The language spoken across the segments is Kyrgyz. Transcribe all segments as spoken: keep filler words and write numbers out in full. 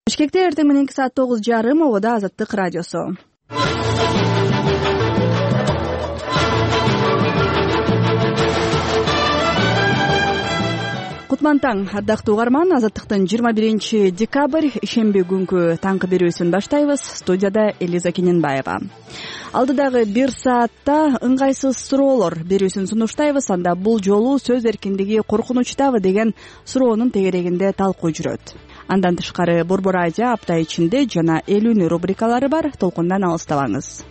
Бишкекте эртең мененки саат тогуз жарым обода Азаттык радиосу. Кутман таң, ардактуу угарман. Азаттыктын жыйырма биринчи декабрь ишемби күнкү таңкы берүүсүн баштайбыз. Студияда Элиза Кененбаева. Алдыдагы бир саатта ыңгайсыз суроолор берүүсүн сунуштайбыз. Анда бул жолу сөз эркиндиги коркунучтабы деген суроонун тегерегинде талкуу жүрөт. Андан тышкары Борбор Азия апта ичинде жана элүүнү рубрикалары бар. Толкундан алыстабаңыз.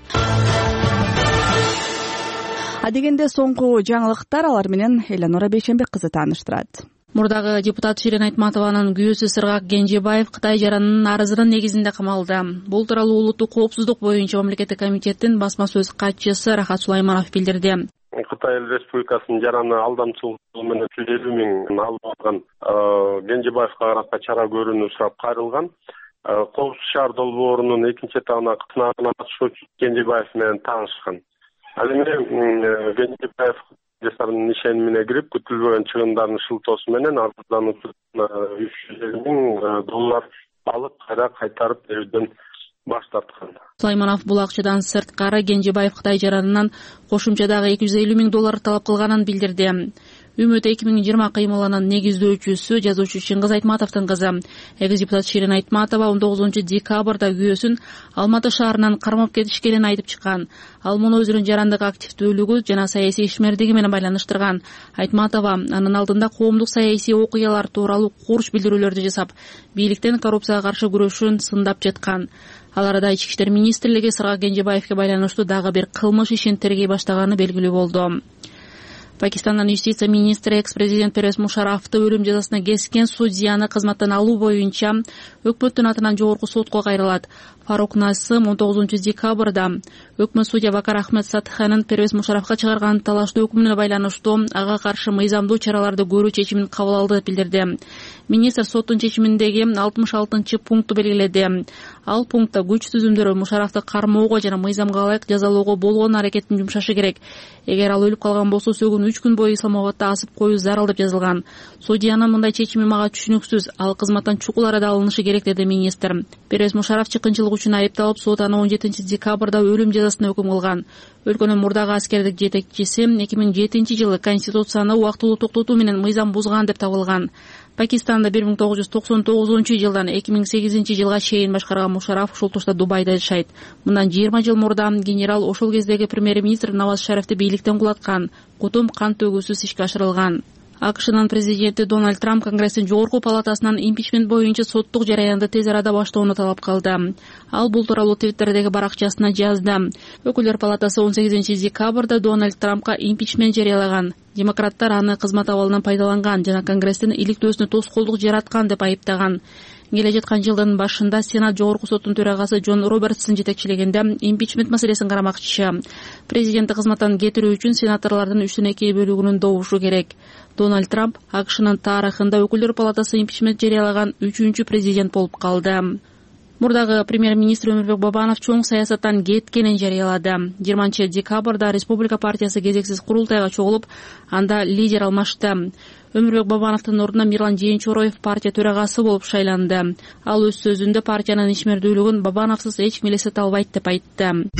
Адегенде соңку жаңылыктар, алар менен Эленора Бейшенбек кызы тааныштырат. Мурдагы депутат Ширин Айтматованын күйөөсү Сыргак Кенжебаев Кытай жаранынын арызынын негизинде камалды. Бул тууралуу улуттук коопсуздук боюнча мамлекеттик комитеттин басма сөз катчысы Рахат Сулайманов билдирди. Кытай Республикасынын жараны алдамчылыгы менен элүү миң алып алган Кенжебаевга карата чара көрүүнү сурап кайрылган. Коопсуз шаар долбоорунун экинчи этабына кытынагына катышуучу Кенжебаев менен таанышкан. Ал эми Кенжебаев жасарынын ишенимине кирип, күтүлбөгөн чыгымдардын шылтоосу менен арыздануучудан үч жүз элүү миң доллар алып кайра кайтарып берүүдөн баш тарткан. Сулайманов бул акчадан сырткары Кенжебаев Кытай жаранынан кошумча дагы эки жүз элүү миң доллар талап кылганын билдирди. Үмүт эки миң жыйырма кыймылынын негиздөөчүсү жазуучу Чыңгыз Айтматовдун кызы. Экс депутат Ширин Айтматова он тогузунчу декабрда күйөөсүн Алматы шаарынан кармап кетишкенин айтып чыккан. Ал муну өзүнүн жарандык активдүүлүгү жана саясий ишмердиги менен байланыштырган. Айтматова анын алдында коомдук саясий окуялар тууралуу курч билдирүүлөрдү жасап, бийликтен коррупцияга каршы күрөшүн сындап жаткан. Ал арада Ички иштер министрлиги Сыргак Кенжебаевге байланыштуу дагы бир кылмыш ишин тергей баштаганы белгилүү болду. Пакистандын юстиция министри экс-президент Первез Мушарафты өлүм жазасына кескен судьяны кызматтан алуу боюнча өкмөттүн атынан жогорку сотко кайрылат. Фарук Насым он тогузунчу декабрда өкмөт судья Вакар Ахмед Сатханын Первез Мушарафка чыгарган талаштуу өкүмүнө байланыштуу ага каршы мыйзамдуу чараларды көрүү чечимин кабыл алды деп билдирди. Министр соттун чечиминдеги алтымыш алтынчы пункту белгиледи. Ал пунктта күч түзүмдөрү Мушарафты кармоого жана мыйзамга ылайык жазалоого болгон аракетин жумшашы керек. Эгер ал өлүп калган болсо сөгүн үч күн бою Исламабадта асып коюу зарыл деп жазылган. Судьянын мындай чечими мага түшүнүксүз, ал кызматтан чукул арада алынышы керек, деди министр. Первез Мушараф чыккынчылык үчүн айыпталып, сот аны он жетинчи декабрда өлүм жазасына өкүм кылган. Өлкөнүн мурдагы аскердик жетекчиси эки миң жетинчи жылы конституцияны убактылуу токтотуу менен мыйзам бузган деп табылган. Пакистанда бир миң тогуз жүз токсон тогузунчу жылдан эки миң сегизинчи жылга чейин башкарган Мушараф ушул тушта Дубайда жашайт. Мындан жыйырма жыл мурда генерал ошол кездеги премьер-министр Наваз Шарифти бийликтен кулаткан. Кутум кан төгүүсүз ишке ашырылган. АКШнын президенти Дональд Трамп Конгресстин жогорку палатасынан импичмент боюнча соттук жараянды тез арада баштоону талап кылды. Ал бул тууралуу Твиттердеги баракчасына жазды. Өкүлдөр палатасы он сегизинчи декабрда Дональд Трампка импичмент жарыялаган. Демократтар аны кызмат абалынан пайдаланган жана Конгресстин иликтөөсүнө тоскоолдук жараткан деп айыптаган. Келе жаткан жылдын башында Сенат жогорку соттун төрагасы Джон Робертстин жетекчилигинде импичмент маселесин карамакчы. Президентти кызматтан кетирүү үчүн сенаторлордун үчтөн эки бөлүгүнүн добушу керек. Дональд Трамп АКШнын тарыхында өкүлдөр палатасы импичмент жарыялаган үчүнчү президент болуп калды. Мурдагы премьер-министр Өмүрбек Бабанов чоң саясаттан кеткенин жарыялады. жыйырманчы декабрда Республика партиясы кезексиз курултайга чогулуп, анда лидер алмашты. Өмүрбек Бабановдун ордуна Мирлан Жээнчороев партия төрагасы болуп шайланды. Ал өз сөзүндө партиянын ишмердүүлүгүн Бабановсуз эч ким элестете албайт деп айтты.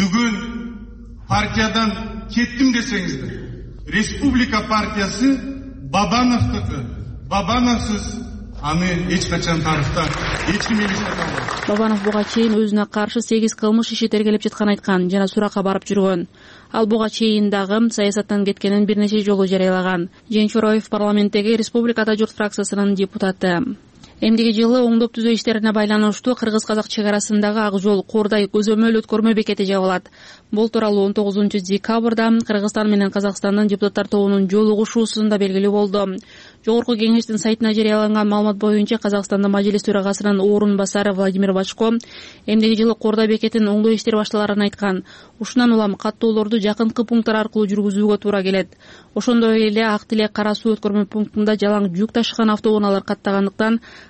Бүгүн партиядан кеттим десеңиздер, Республика партиясы Бабановдуку. Бабановсуз аны эч качан тарыхта эч ким элестете албайт. Бабанов буга чейин өзүнө каршы сегиз кылмыш иши тергелеп жатканын айткан жана суракка барып жүргөн. Ал буга чейин дагы саясаттан кеткенин бир нече жолу жарыялаган. Жээнчороев парламенттеги Республикада журт фракциясынын депутаты. Эмдиги жылы оңдоп түзөө иштерине байланыштуу кыргыз-казак чек арасындагы Ак жол Кордай көзөмөл өткөрмө бекети жабылат. Бул тууралуу он тогузунчу декабрда Кыргызстан менен Казакстандын депутаттар тобунун жолугушуусунда белгилүү болду. Жогорку кеңештин сайтына жарыяланган маалымат боюнча Казакстандын мажлис төрагасынын орун басары Владимир Бачко эмдиги жылы Кордай бекетин оңдоо иштери башталарын айткан. Ушундан улам каттоолорду жакынкы пункттар аркылуу жүргүзүүгө туура келет. Ошондой эле Ак Тилек Кара Суу өткөрмө пунктунда жалаң жүк ташыган автоунаалар каттагандыктан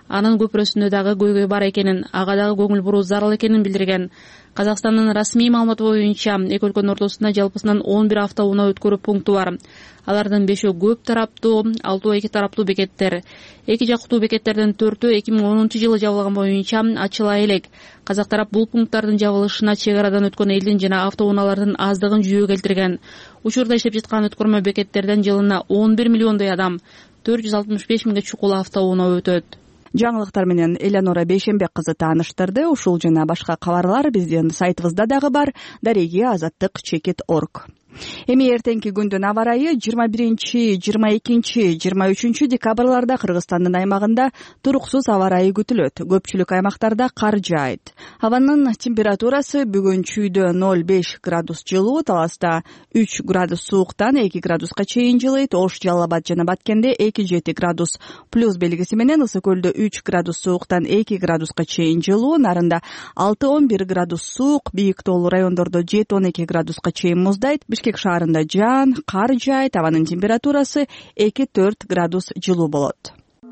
анын көпүрөсүндө дагы көйгөй бар экенин, ага дагы көңүл буруу зарыл экенин билдирген. Казакстандын расмий маалыматы боюнча эки өлкөнүн ортосунда жалпысынан он бир автоунаа өткөрүү пункту бар. Алардын бешөө көп тараптуу, алтоо эки тараптуу бекеттер. Эки жактуу бекеттердин төртөө эки миң онунчу жылы жабылган боюнча ачыла элек. Казак тарап бул пункттардын жабылышына чек арадан өткөн элдин жана автоунаалардын аздыгын жүйө келтирген. Учурда иштеп жаткан өткөрмө бекеттерден жылына он бир миллиондой адам, төрт жүз алтымыш беш миңге чукул автоунаа өтөт. Жаңылыктар менен Элеонора Бейшенбек кызы тааныштырды. Ушул жана башка кабарлар биздин сайтыбызда дагы бар. Дареги азаттык чекит орг. Эми эртеңки күндүн аба ырайы жыйырма биринчи, жыйырма экинчи, жыйырма үчүнчү декабрларда Кыргызстандын аймагында туруксуз аба ырайы күтүлөт. Көпчүлүк аймактарда кар жаайт. Абанын температурасы бүгүн чүйдө ноль беш градус жылуу, Таласта үч градус сууктан эки градуска чейин жылыйт. Ош, Жалал Абад жана Баткенде эки жети градус плюс белгиси менен, Ысык көлдө үч градус сууктан эки градуска чейин жылуу, Нарында алты он бир градус суук, бийик тоолуу райондордо жети он эки градуска чейин муздайт. Бишкек шаарында жаан, кар жаайт, абанын температурасы эки төрт градус жылуу болот.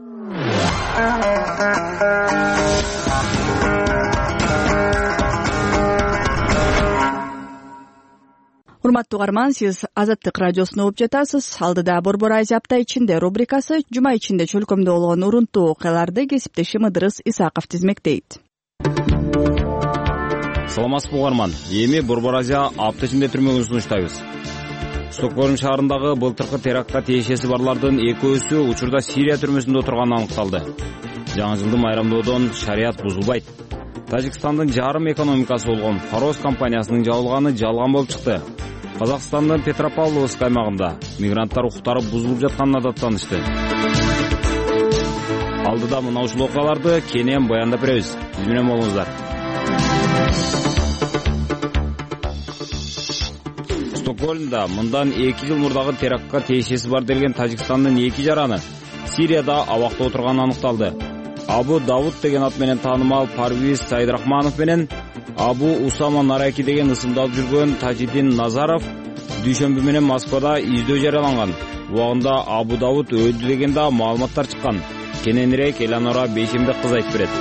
Урматтуу угарман, сиз Азаттык радиосуна угуп жатасыз. Алдыда Борбор Азия апта ичинде рубрикасы жума ичинде чөлкөмдө болгон урунтуу окуяларды кесиптешим Ыдырыс Исаков тизмектейт. Саламатсызбы угарман. Эми Борбор Азия апта ичинде түрмөгүн сунуштайбыз. Стокгольм шаарындагы былтыркы терактка тиешеси барлардын экөөсү учурда Сирия түрмөсүндө отурганы аныкталды. Жаңы жылды майрамдоодон шарият бузулбайт. Тажикстандын жарым экономикасы болгон Фарос компаниясынын жабылганы жалган болуп чыкты. Казакстандын Петропавловск аймагында мигранттар укуктары бузулуп жатканына даттанышты. Алдыда мына ушул окуяларды кенен баяндап беребиз. Биз менен болуңуздар. Стокгольмда мындан эки жыл мурдагы терактка тиешеси бар делген Тажикстандын эки жараны Сирияда абакта отурганы аныкталды. Абу Давуд деген ат менен таанымал Парвиз Сайдрахманов менен Абу Усама Нараки деген ысымдалып жүргөн Тажидин Назаров дүйшөмбү менен Москвада издөө жарыяланган. Убагында Абу Давуд өлдү деген да маалыматтар чыккан. Кененирээк Элеонора Бейшенбек кызы айтып берет.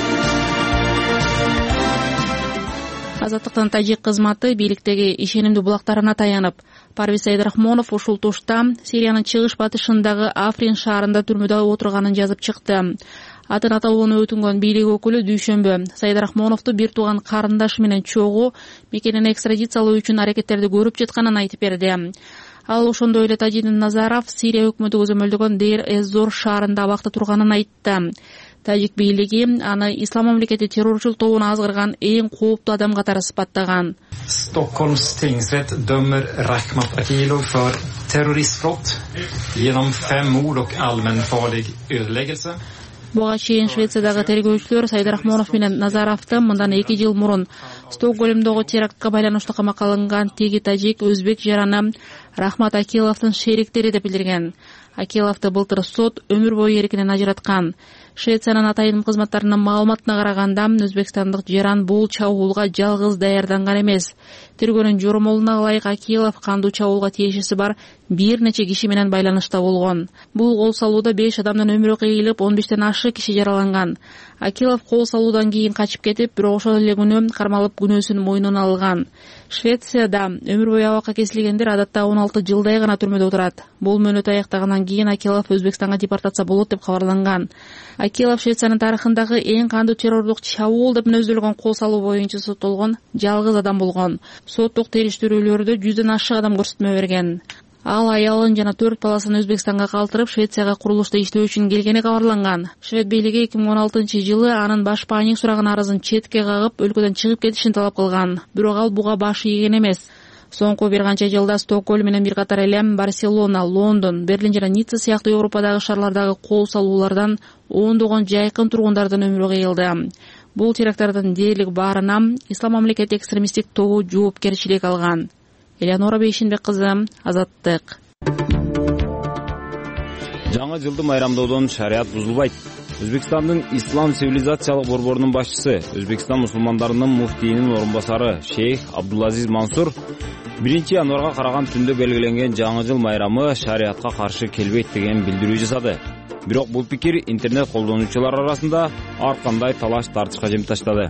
Азаттыктын тажик кызматы бийликтеги ишенимдүү булактарына таянып, Парвиз Сайдрахманов ушул тушта Сириянын чыгыш батышындагы Африн шаарында түрмөдө отурганын жазып чыкты. Атын аталууну өтүнгөн бийлик өкүлү дүйшөмбү Сайдрахмановду бир тууган карындашы менен чогуу мекенин экстрадициялоо үчүн аракеттерди көрүп жатканын айтып берди. Ал ошондой эле Тажидин Назаров Сирия өкмөтү көзөмөлдөгөн Дейр-эз-Зор шаарында абакта турганын айтты. Тажик бийлиги аны Ислам мамлекети террорчул тобуна азгырган эң кооптуу адам катары сыпаттаган. Stockholms tingsrätt dömer Rakhmat Akilov för terroristbrott genom fem mord och allmänfarlig ödeläggelse. Буга чейин Швециядагы тергөөчүлөр Сайдрахманов менен Назаровду мындан эки жыл мурун Стокгольмдогу терактка байланыштуу камакка алынган теги тажик өзбек жараны Рахмат Акиловдун шериктери деп билдирген. Акиловду былтыр сот өмүр бою эркинен ажыраткан. Швециянын атайын кызматтарынын маалыматына караганда өзбекстандык жаран бул чабуулга жалгыз даярданган эмес. Тергөөнүн жоромолуна ылайык Акилов кандуу чабуулга тиешеси бар бир нече киши менен байланышта болгон. Бул кол салууда беш адамдын өмүрү кыйылып, он бештен ашык киши жараланган. Акилов кол салуудан кийин качып кетип, бирок ошол эле күнү кармалып күнөөсүн мойнуна алган. Швецияда өмүр бою абакка кесилгендер адатта он алты жылдай гана түрмөдө отурат. Бул мөөнөт аяктагандан кийин Акилов Өзбекстанга депортация болот деп кабарланган. Акилов Швециянын тарыхындагы эң кандуу террорлук чабуул деп мүнөздөлгөн кол салуу боюнча соттолгон жалгыз адам болгон. Соттук териштирүүлөрдө жүздөн ашык адам көрсөтмө берген. Ал аялын жана төрт баласын Өзбекстанга калтырып, Швецияга курулушта иштөө үчүн келгени кабарланган. Швед бийлиги эки миң он алтынчы жылы анын баш пааник сураган арызын четке кагып, өлкөдөн чыгып кетишин талап кылган. Бирок ал буга баш ийген эмес. Соңку бир канча жылда Стокгольм менен бир катар эле Барселона, Лондон, Берлин жана Ницца сыяктуу Европадагы шаарлардагы кол салуулардан ондогон жайкын тургундардын өмүрү кыйылды. Бул теракттардын дээрлик баарына Ислам мамлекети экстремисттик тобу жоопкерчилик алган. Элеонора Бейшенбек кызы, Азаттык. Жаңы жылды майрамдоодон шарият бузулбайт. Өзбекстандын Ислам цивилизациялык борборунун башчысы, Өзбекстан мусулмандарынын муфтийинин орун басары Шейх Абдулазиз Мансур биринчи январга караган түндө белгиленген жаңы жыл майрамы шариятка каршы келбейт деген билдирүү жасады. Бирок бул пикир интернет колдонуучулар арасында ар кандай талаш тартышка жем таштады.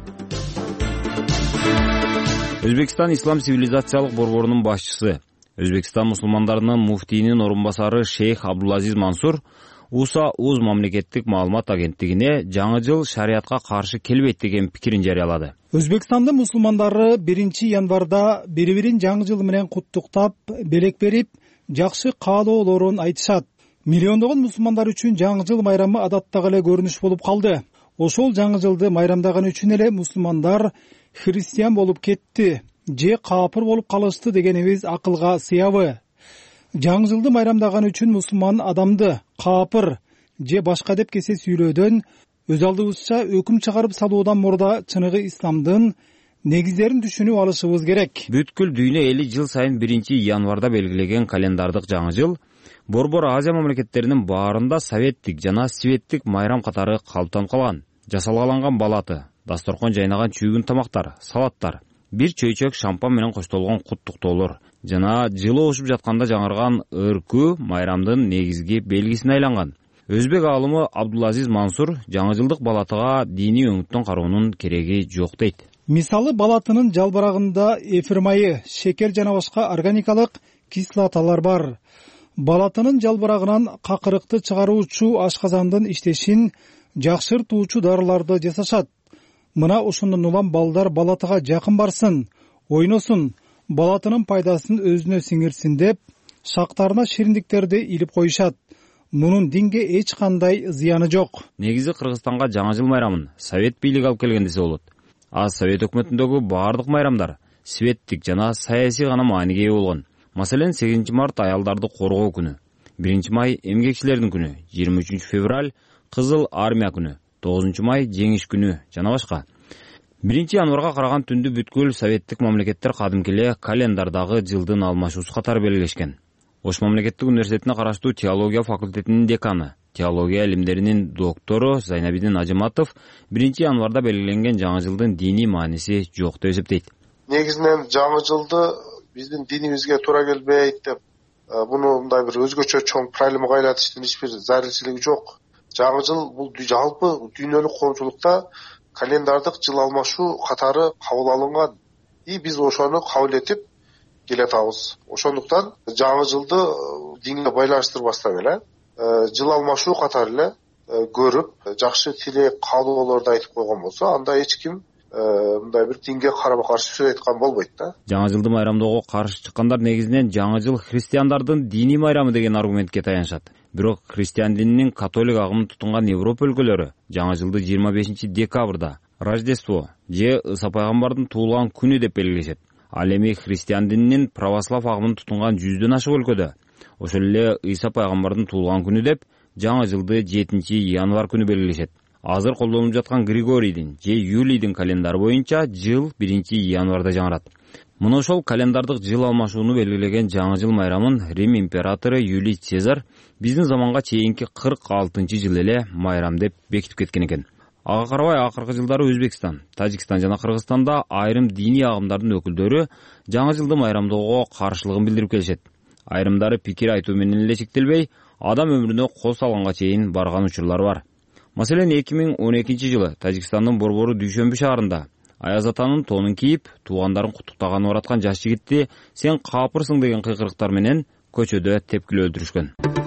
Өзбекстан ислам цивилизациялык борборунун башчысы, Өзбекстан мусулмандарынын муфтийинин орун басары шейх Абдулазиз Мансур УСА УЗ мамлекеттик маалымат агенттигине жаңы жыл шариятка каршы келбейт деген пикирин жарыялады. Өзбекстандын мусулмандары биринчи январда бири-бирин жаңы жыл менен куттуктап, белек берип, жакшы каалоолорун айтышат. Миллиондогон мусулмандар үчүн жаңы жыл майрамы адаттагы эле көрүнүш болуп калды. Ошол жаңы жылды майрамдаган үчүн эле мусулмандар христиан болуп кетти же каапыр болуп калышты дегенибиз акылга сыябы. Жаңы жылды майрамдаган үчүн мусулман адамды каапыр же башка деп кесе сүйлөөдөн, өз алдыбызча өкүм чыгарып салуудан мурда чыныгы исламдын негиздерин түшүнүп алышыбыз керек. Бүткүл дүйнө эли жыл сайын биринчи январда белгилеген календардык жаңы жыл Борбор Азия мамлекеттеринин баарында советтик жана светтик майрам катары калыптанып калган. Жасалгаланган балаты, дасторкон жайнаган чүйгүн тамактар, салаттар, бир чөйчөк шампан менен коштолгон куттуктоолор жана жылы ошуп жатканда жаңырган өркүү майрамдын негизги белгисине айланган. Өзбек аалымы Абдулазиз Мансур жаңы жылдык балатыга диний өңүттөн кароонун кереги жок дейт. Мисалы, балатынын жалбырагында эфир майы, шекер жана башка органикалык кислоталар бар. Балатынын жалбырагынан какырыкты чыгаруучу ашказандын иштешин жакшыртуучу дарыларды жасашат. Мына ошондон улам балдар балатыга жакын барсын, ойносун, балатынын пайдасын өзүнө сиңирсин деп шактарына шириндиктерди илип коюшат. Мунун динге эч кандай зыяны жок. Негизи Кыргызстанга жаңы жыл майрамын совет бийлиги алып келген десе болот. А совет өкмөтүндөгү баардык майрамдар светтик жана саясий гана мааниге ээ болгон. Маселен, сегизинчи март аялдарды коргоо күнү, биринчи май эмгекчилердин күнү, жыйырма үчүнчү февраль Кызыл армия күнү, тогузунчу май жеңиш күнү жана башка. биринчи январга караган түндү бүткүл советтик мамлекеттер кадимки эле календардагы жылдын алмашуусу катары белгилешкен. Ош мамлекеттик университетине караштуу теология факультетинин деканы, теология илимдеринин доктору Зайнабидин Ажыматов биринчи январда белгиленген жаңы жылдын диний мааниси жок деп эсептейт. Негизинен жаңы жылды биздин динибизге туура келбейт деп, муну мындай бир өзгөчө чоң проблемага айлатыштын эч бир зарилчилиги жок. Жаңы жыл бул жалпы дүйнөлүк коомчулукта календардык жыл алмашуу катары кабыл алынган. И биз ошону кабыл этип келатабыз. Ошондуктан жаңы жылды динге байланыштырбастан эле жыл алмашуу катары эле көрүп, жакшы тилек, каалоолорду айтып койгон болсо, анда эч ким мындай бир динге карама каршы сөз айткан болбойт да. Жаңы жылды майрамдоого каршы чыккандар негизинен жаңы жыл христиандардын диний майрамы деген аргументке таянышат. Бирок христиан дининин католик агымын тутунган Европа өлкөлөрү жаңы жылды жыйырма бешинчи декабрда Рождество же Ыса пайгамбардын туулган күнү деп белгилешет. Ал эми христиан дининин православ агымын тутунган жүздөн ашык өлкөдө ошол эле Ыса пайгамбардын туулган күнү деп жаңы жылды жетинчи январ күнү белгилешет. Азыр колдонуп жаткан Григорийдин же Юлийдин календары боюнча жыл биринчи январда жаңырат. Мына ошол календардык жыл алмашууну белгилеген жаңы жыл майрамын Рим императору Юлий Цезар биздин заманга чейинки кырк алтынчы жыл эле майрам деп бекитип кеткен экен. Ага карабай акыркы жылдары Өзбекстан, Тажикстан жана Кыргызстанда айрым диний агымдардын өкүлдөрү жаңы жылды майрамдоого каршылыгын билдирип келишет. Айрымдары пикир айтуу менен эле чектелбей, адам өмүрүнө кол салганга чейин барган учурлар бар. Маселен, эки миң он экинчи жылы Тажикстандын борбору Дүйшөмбү шаарында Аяз атанын тоонун кийип, туугандарын куттуктаганы бараткан жаш жигитти сен каапырсың деген кыйкырыктар менен көчөдө тепкилеп өлтүрүшкөн.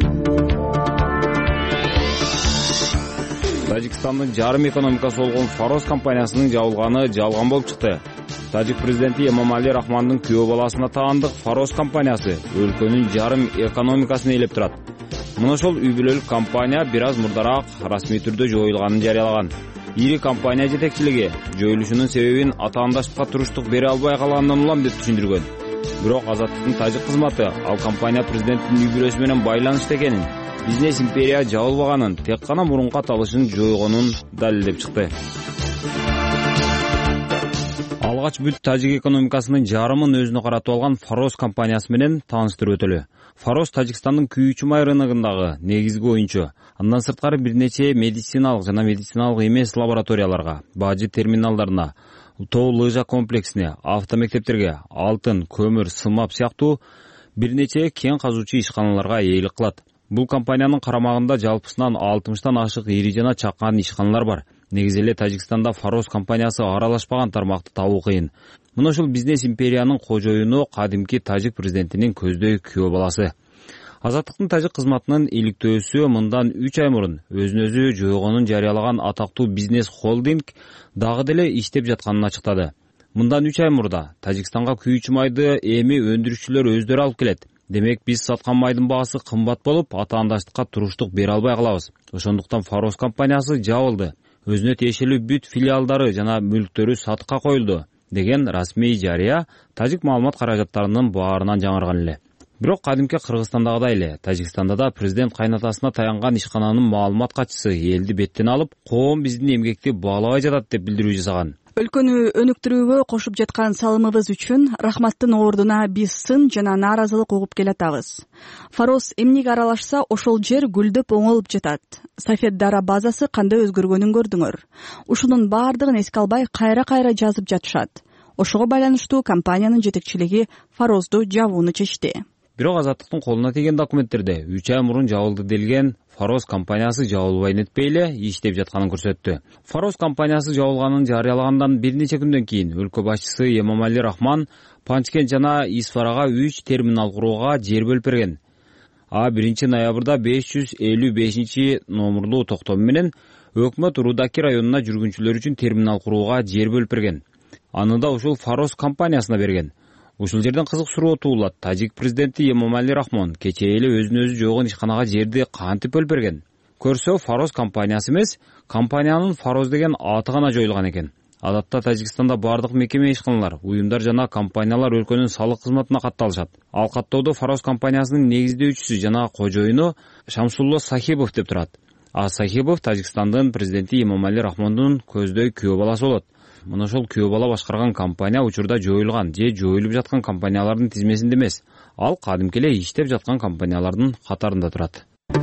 Тажикстандын жарым экономикасы болгон Фарос компаниясынын жабылганы жалган болуп чыкты. Тажик президенти Эмомали Рахмандын күйөө баласына таандык Фарос компаниясы өлкөнүн жарым экономикасын ээлеп турат. Мына ошол үй бүлөлүк компания бир аз мурдараак расмий түрдө жоюлганын жарыялаган. Ири компания жетекчилиги жоюлушунун себебин атаандашыкка туруштук бере албай калганынан улам деп түшүндүргөн. Бирок Азаттыктын тажик кызматы ал компания президенттин үй бүлөсү менен байланышта экенин, бизнес империя жабылбаганын, тек гана мурунку аталышын жойгонун далилдеп чыкты. Алгач бүт тажик экономикасынын жарымын өзүнө каратып алган Фарос компаниясы менен тааныштырып өтөлү. Фарос Тажикстандын күйүүчү май рыногундагы негизги оюнчу. Андан сырткары бир нече медициналык жана медициналык эмес лабораторияларга, бажы терминалдарына, тоо лыжа комплексине, автомектептерге, алтын, көмүр, сымап сыяктуу бир нече кен казуучу ишканаларга ээлик кылат. Бул компаниянын карамагында жалпысынан алтымыштан ашык ири жана чакан ишканалар бар. Негизи эле Тажикстанда Фарос компаниясы аралашпаган тармакты табуу кыйын. Мына ушул бизнес империянын кожоюну кадимки тажик президентинин көздөй күйөө баласы. Азаттыктын тажик кызматынын иликтөөсү мындан үч ай мурун өзүн өзү жойгонун жарыялаган атактуу бизнес холдинг дагы деле иштеп жатканын ачыктады. Мындан үч ай мурда Тажикстанга күйүүчү майды эми өндүрүүчүлөр өздөрү алып келет. Демек биз саткан майдын баасы кымбат болуп, атаандаштыкка туруштук бере албай калабыз. Ошондуктан Фарос компаниясы жабылды. Өзүнө тиешелүү бүт филиалдары жана мүлктөрү сатыкка коюлду деген расмий жарыя тажик маалымат каражаттарынын баарынан жаңырган эле. Бирок кадимки Кыргызстандагыдай эле Тажикстанда да президент кайнатасына таянган ишкананын маалымат катчысы элди беттен алып, коом биздин эмгекти баалабай жатат деп билдирүү жасаган. Өлкөнү өнүктүрүүгө кошуп жаткан салымыбыз үчүн рахматтын ордуна биз сын жана нааразылык угуп келатабыз. Фарос эмнеге аралашса, ошол жер гүлдөп оңолуп жатат. Сафет Дара базасы кандай өзгөргөнүн көрдүңөр. Ушунун баардыгын эске албай кайра-кайра жазып жатышат. Ошого байланыштуу компаниянын жетекчилиги Фарозду жабууну чечти. Бирок Азаттыктын колуна тийген документтерде үч ай мурун жабылды делген Фарос компаниясы жабылбай нетпей эле иштеп жатканын көрсөттү. Фарос компаниясы жабылганын жарыялагандан бир нече күндөн кийин өлкө башчысы Эмомали Рахмон Панчкент жана Исфарага үч терминал курууга жер бөлүп берген. А биринчи ноябрда беш жүз элүү бешинчи номурлуу токтом менен өкмөт Рудаки районуна жүргүнчүлөр үчүн терминал курууга жер бөлүп берген. Аны да ушул Фарос компаниясына берген. Ушул жерден кызык суроо туулат. Тажик президенти Эмомали Рахмон кечээ эле өзүнө өзү жойгон ишканага жерди кантип бөлүп берген? Көрсө, Фарос компаниясы эмес, компаниянын Фароз деген аты гана жоюлган экен. Адатта Тажикстанда бардык мекеме ишканалар, уюмдар жана компаниялар өлкөнүн салык кызматына катталышат. Ал каттоодо Фарос компаниясынын негиздөөчүсү жана кожоюну Шамсулло Сахибов деп турат. А Сахибов Тажикстандын президенти Эмомали Рахмондун көздөй күйөө баласы болот. Мына ошол күйөө бала башкарган компания учурда жоюлган же жоюлуп жаткан компаниялардын тизмесинде эмес. Ал кадимки эле иштеп жаткан компаниялардын катарында турат.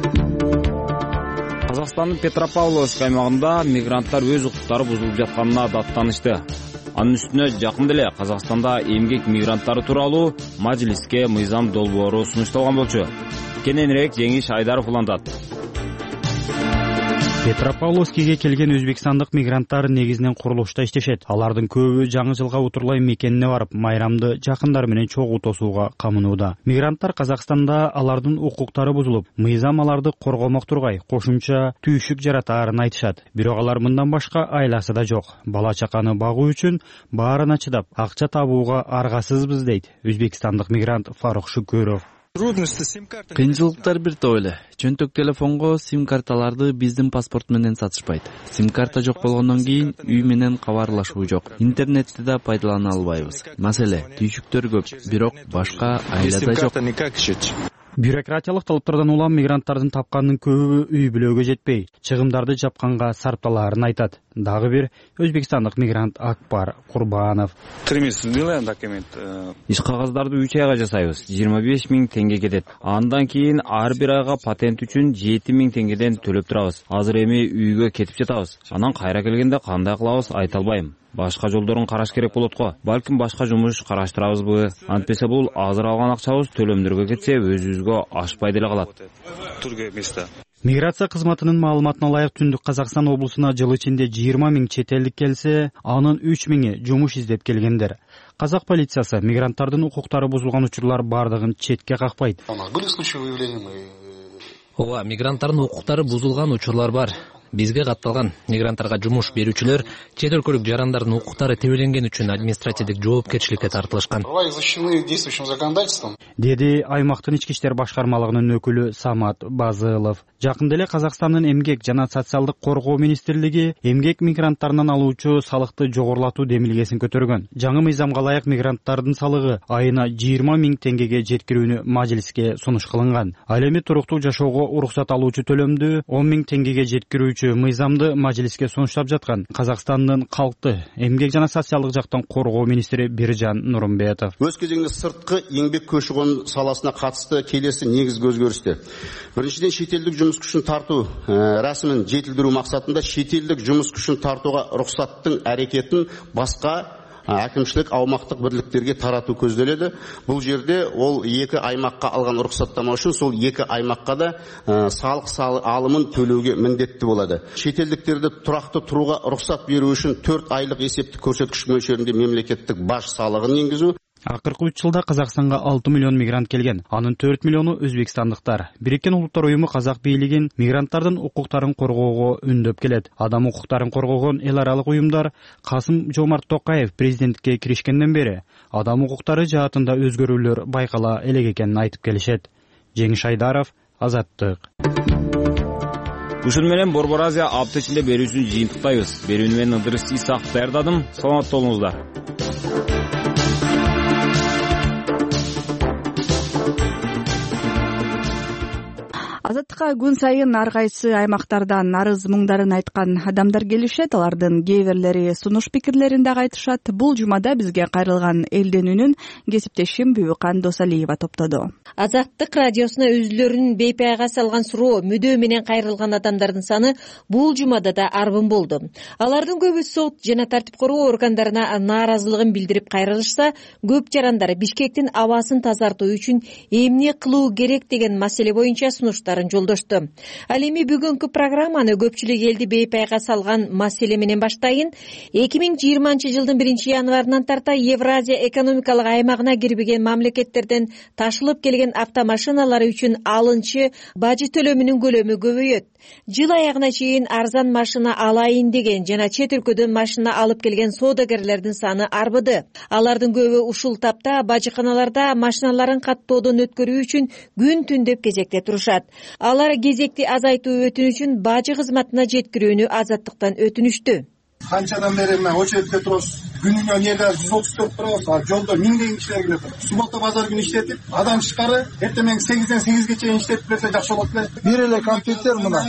Казакстандын Петропавловск аймагында мигранттар өз укуктары бузулуп жатканына даттанышты. Анын үстүнө жакында эле Казакстанда эмгек мигранттары тууралуу Мажилиске мыйзам долбоору сунушталган болчу. Кененирээк Жеңиш Айдаров улантат. Петропавловскиге келген өзбекстандык мигранттар негизинен курулушта иштешет. Алардын көбү жаңы жылга утурлай мекенине барып, майрамды жакындар менен чогуу тосууга камынууда. Мигранттар Казакстанда алардын укуктары бузулуп, мыйзам аларды коргомок тургай, кошумча түйшүк жаратаарын айтышат. Бирок алар мындан башка айласы да жок. Бала чаканы багуу үчүн баарына чыдап, акча табууга аргасызбыз дейт өзбекстандык мигрант Фарух Шүкөров. Кыйынчылыктар бир топ эле. Чөнтөк телефонго сим-карталарды биздин паспорт менен сатышпайт. Сим-карта жок болгондон кийин үй менен кабарлашуу жок. Интернетти да пайдалана албайбыз. Маселе, түйшүктөр көп, бирок башка айла да жок. Бюрократиялык талаптардан улам мигранттардын тапканынын көбү үй бүлөгө жетпей, чыгымдарды жапканга сарпталаарын айтат. Дагы бир өзбекстандык мигрант Акбар Курбанов. Иш кагаздарды үч айга жасайбыз. жыйырма беш миң теңге кетет. Андан кийин ар бир айга патент үчүн жети миң теңгеден төлөп турабыз. Азыр эми үйгө кетип жатабыз. Анан кайра келгенде кандай кылабыз айта албайм. Башка жолдорун караш керек болот го. Балким башка жумуш караштырабызбы? Антпесе бул азыр алган акчабыз төлөмдөргө кетсе өзүбүзгө ашпай деле калат. Миграция кызматынын маалыматына ылайык Түндүк Казакстан облусуна жыл ичинде жыйырма миң чет элдик келсе, анын үч миңи жумуш издеп келгендер. Казак полициясы мигранттардын укуктары бузулган учурлар бардыгын четке какпайт. Ооба, мигранттардын укуктары бузулган учурлар бар. Бизге катталган мигранттарга жумуш берүүчүлөр чет өлкөлүк жарандардын укуктары тебеленген үчүн административдик жоопкерчиликке тартылышкан. Деди аймактын ички иштер башкармалыгынын өкүлү Самат Базылов. Жакында эле Казакстандын эмгек жана социалдык коргоо министрлиги эмгек мигранттарынан алуучу салыкты жогорулатуу демилгесин көтөргөн. Жаңы мыйзамга ылайык мигранттардын салыгы айына жыйырма миң теңгеге жеткирүүнү Мажилиске сунуш кылынган. Ал эми туруктуу жашоого уруксат алуучу төлөмдү он миң теңгеге жеткирүүчү мыйзамды Мажилиске сунуштап жаткан Казакстандын калкты эмгек жана социалдык жактан коргоо министри Биржан Нурумбетов. Өз кезегинде сырткы эмгек көчү-кон саласына катысты келеси негизги өзгөрүштөр. Биринчиден, чет элдик жумуш күчүн тартуу расмын жетилдирүү максатында чет элдик жумуш күчүн тартууга уруксаттын аракетин башка әкімшілік аумақтық бірліктерге тарату көзделеді. Бұл жерде ол екі аймаққа алған рұқсаттама үшін сол екі аймаққа да салық алымын төлеуге міндетті болады. Шетелдіктерді тұрақты тұруға рұқсат беру үшін төрт айлық есептік көрсеткіш мөлшерінде мемлекеттік баж салығын енгізу. Акыркы үч жылда Казакстанга алты миллион мигрант келген. Анын төрт миллиону өзбекстандыктар. Бириккен Улуттар уюму казак бийлигин мигранттардын укуктарын коргоого үндөп келет. Адам укуктарын коргогон эл аралык уюмдар Касым-Жомарт Токаев президенттикке киришкенден бери адам укуктары жаатында өзгөрүүлөр байкала элек экенин айтып келишет. Жеңиш Айдаров, Азаттык. Ушун менен Борбор Азия апта ичинде берүүсүн жыйынтыктайбыз. Берүүнү мен Ыдырыс Исаков даярдадым. Саламатта болуңуздар. Азаттыкка күн сайын ар кайсы аймактардан арыз муңдарын айткан адамдар келишет. Алардын кээ бирлери сунуш пикирлерин дагы айтышат. Бул жумада бизге кайрылган элдин үнүн кесиптешим Бүбүкан Досалиева топтоду. Азаттык радиосуна өзүлөрүнүн бейпайга салган суроо мүдөө менен кайрылган адамдардын саны бул жумада да арбын болду. Алардын көбү сот жана тартип короо органдарына нааразылыгын билдирип кайрылышса, көп жарандар Бишкектин абасын тазартуу үчүн эмне кылуу керек деген маселе боюнча сунуштар жолдошту. Ал эми бүгүнкү программаны көпчүлүк элди бейпайга салган маселе менен баштайын. эки миң жыйырманчы жылдын биринчи январынан тарта Евразия экономикалык аймагына кирбеген мамлекеттерден ташылып келген автомашиналар үчүн алынчы бажы төлөмүнүн көлөмү көбөйөт. Жыл аягына чейин арзан машина алайын деген жана чет өлкөдөн машина алып келген соодагерлердин саны арбыды. Алардын көбү ушул тапта бажыканаларда машиналарын каттоодон өткөрүү үчүн күн түн деп кезекте турушат. Алар кезекти азайтуу өтүнүчүн бажы кызматына жеткирүүнү Азаттыктан өтүнүштү. Канчадан бери мен очередте турабыз. Күнүнө неде жүз отуз төрт турабыз. А жолдо миңдеген кишилер келет. Суббота базар күнү иштетип, адам чыкары эртең сегизден сегизге чейин иштетип берсе жакшы болот эле. Бир эле компьютер мына.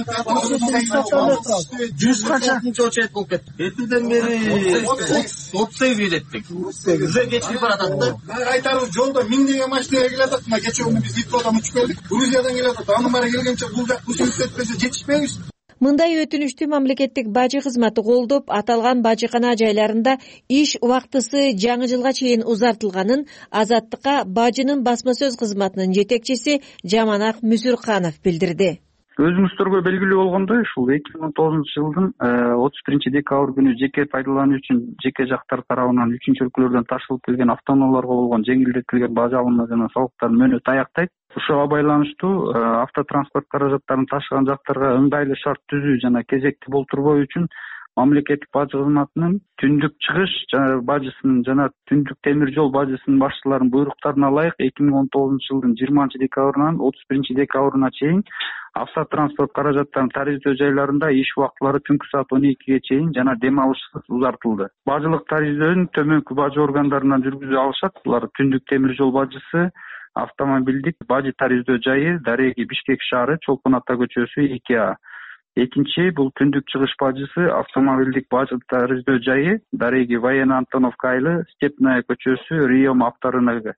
жүз канча очеред болуп кетти. Эртеден бери отуз сегиз билеттик. Уже кечирип баратат да. Айтарбыз жолдо миңдеген машина келет. Мына кечээ күнү биз Литвадан учуп келдик. Грузиядан келет. Анын баары келгенче бул жак бусун иштетпесе жетишпейбиз. Мындай өтүнүштү мамлекеттик бажы кызматы колдоп, аталган бажыкана жайларында иш убактысы жаңы жылга чейин узартылганын Азаттыкка бажынын басма сөз кызматынын жетекчиси Жаманак Мүсүрканов билдирди. Өзүңүздөргө белгилүү болгондой, ушул эки миң он тогузунчу жылдын отуз биринчи декабрь күнү жеке пайдалануу үчүн жеке жактар тарабынан үчүнчү өлкөлөрдөн ташылып келген автоунааларга болгон жеңилдетилген бажы алымы жана салыктардын мөөнөтү аяктайт. Ушуга байланыштуу автотранспорт каражаттарын ташыган жактарга ыңгайлуу шарт түзүү жана кезекти болтурбоо үчүн мамлекеттик бажы кызматынын түндүк чыгыш бажысынын жана түндүк темир жол бажысынын башчыларынын буйруктарына ылайык эки миң он тогузунчу жылдын жыйырманчы декабрынан отуз биринчи декабрына чейин автотранспорт каражаттарын тарифдөө жайларында иш убактылары түнкү саат он экиге чейин жана дем алышсыз узартылды. Бажылык тарифдөөнү төмөнкү бажы органдарынан жүргүзө алышат. Булар түндүк темир жол бажысы, автомобилдик бажы тарифдөө жайы Дареги Бишкек шаары, Чолпон Ата көчөсү эки А. Экинчи бул түндүк чыгыш бажысы, автомобилдик бажы тарифдөө жайы Дареги Военно Антоновка айылы, Степная көчөсү, Риом авторынагы.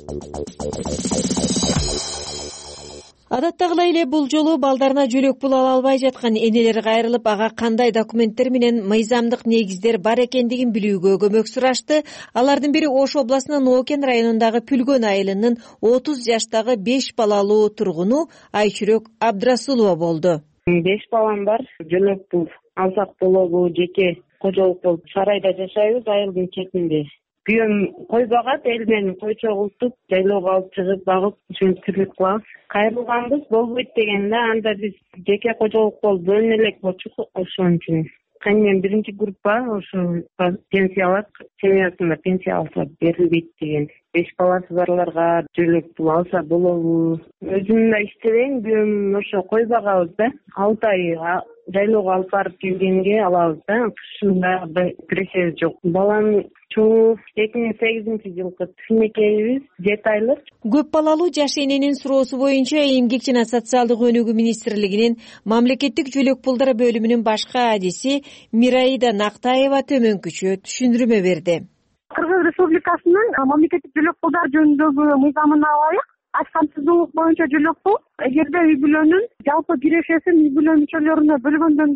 Адаттагылай эле бул жолу балдарына жөлөк пул ала албай жаткан энелер кайрылып, ага кандай документтер менен мыйзамдык негиздер бар экендигин билүүгө көмөк сурашты. Алардын бири Ош областынын Окен районундагы Пүлгөн айылынын отуз жаштагы беш балалуу тургуну Айчүрөк Абдрасулова болду. беш балам бар. Жөлөк пул алсак болобу, жеке кожолук болуп сарайда жашайбыз, айылдын четинде. Күйөөм кой багат, эл менен кой чогултуп, жайлоого алып чыгып багып, ушинтип тирлик кылабыз. Кайрылганбыз болбойт дегенде, анда биз жеке кожолук болуп бөлүнө элек болчук, ошон үчүн. Каймен биринчи группа ошо пенсия алат, семьясында пенсия алса берилбейт деген. Беш баласы барларга жөлөк пул алса болобу? Өзүм да иштебейм, күйөөм ошо кой багабыз да. алты ай жайлоого алып барып келгенге алабыз да. Ушунда кирешеби жок. Балам чоңу эки миң сегизинчи жылкы кичинекейбиз, жети айлык. Көп балалуу жаш эненин суроосу боюнча Эмгек жана социалдык өнүгүү министрлигинин мамлекеттик жөлөк пулдар бөлүмүнүн башкы адиси Мираида Нактаева төмөнкүчө түшүндүрмө берди. Кыргыз Республикасынын мамлекеттик жөлөк пулдар жөнүндөгү мыйзамына ылайык ачкансыздуулук боюнча жөлөк пул эгерде үй бүлөнүн жалпы кирешесин үй бүлө мүчөлөрүнө бөлгөндөн кийин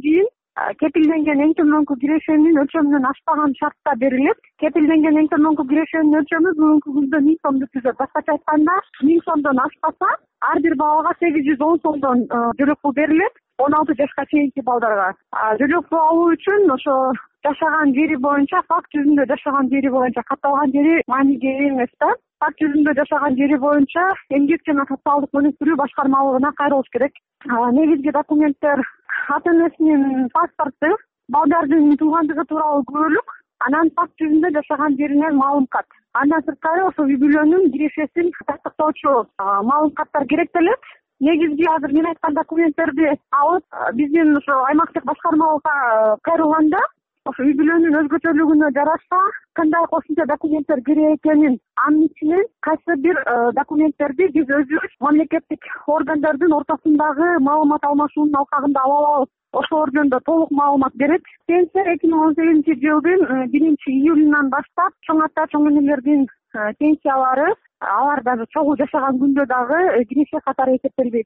кепилденген эң төмөнкү кирешенин өлчөмүнөн ашпаган шартта берилет. Кепилденген эң төмөнкү кирешенин өлчөмү бүгүнкү күндө миң сомду түзөт. Башкача айтканда, миң сомдон ашпаса, ар бир балага сегиз жүз он сомдон жөлөк пул берилет. он алты жашка чейинки балдарга жөлөк пул алуу үчүн ошо жашаган жери боюнча, факт жүзүндө жашаган жери боюнча, катталган жери мааниге ээ эмес да. Факт жүзүндө жашаган жери боюнча эмгек жана социалдык өнүктүрүү башкармалыгына кайрылыш керек. Негизги документтер ата энесинин паспорту, балдардын туугандыгы тууралуу күбөлүк, анан факт жүзүндө жашаган жеринен маалым кат. Андан сырткары ошо үй бүлөнүн кирешесин тастыктоочу маалым каттар керектелет. Негизги азыр мен айткан документтерди алып, биздин ошо аймактык башкармалыкка кайрылганда, ошо үй бүлөнүн өзгөчөлүгүнө жараша кандай кошумча документтер керек экенин, анын ичинен кайсы бир документтерди биз өзүбүз мамлекеттик органдардын ортосундагы маалымат алмашуунун алкагында ала алабыз. Ошолор жөнүндө толук маалымат берет. Пенсия эки миң он сегизинчи жылдын биринчи июлунан баштап чоң ата чоң энелердин пенсиялары алар даже чогуу жашаган күндө дагы киреше катары эсептелбейт.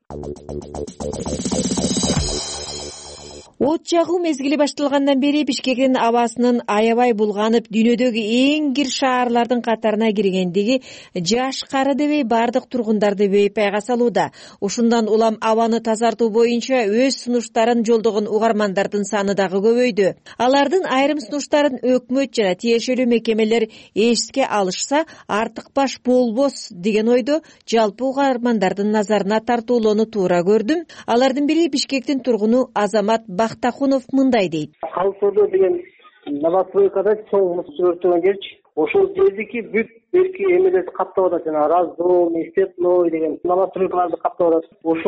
От жагуу мезгили башталгандан бери Бишкектин абасынын аябай булганып, дүйнөдөгү эң кир шаарлардын катарына киргендиги жаш кары дебей бардык тургундарды бейпайга салууда. Ушундан улам абаны тазартуу боюнча өз сунуштарын жолдогон угармандардын саны дагы көбөйдү. Алардын айрым сунуштарын өкмөт жана тиешелүү мекемелер эске алышса, артык баш болбос деген ойдо жалпы угармандардын назарына тартуулоону туура көрдүм. Алардын бири Бишкектин тургуну Азамат Бактахунов мындай дейт. Калсоодо деген новостройкада чоң мус өртөгөн жерчи. Ошол жердики бүт берки эмелерди каптап атат, жана раздол, степло деген новостройкаларды каптап атат.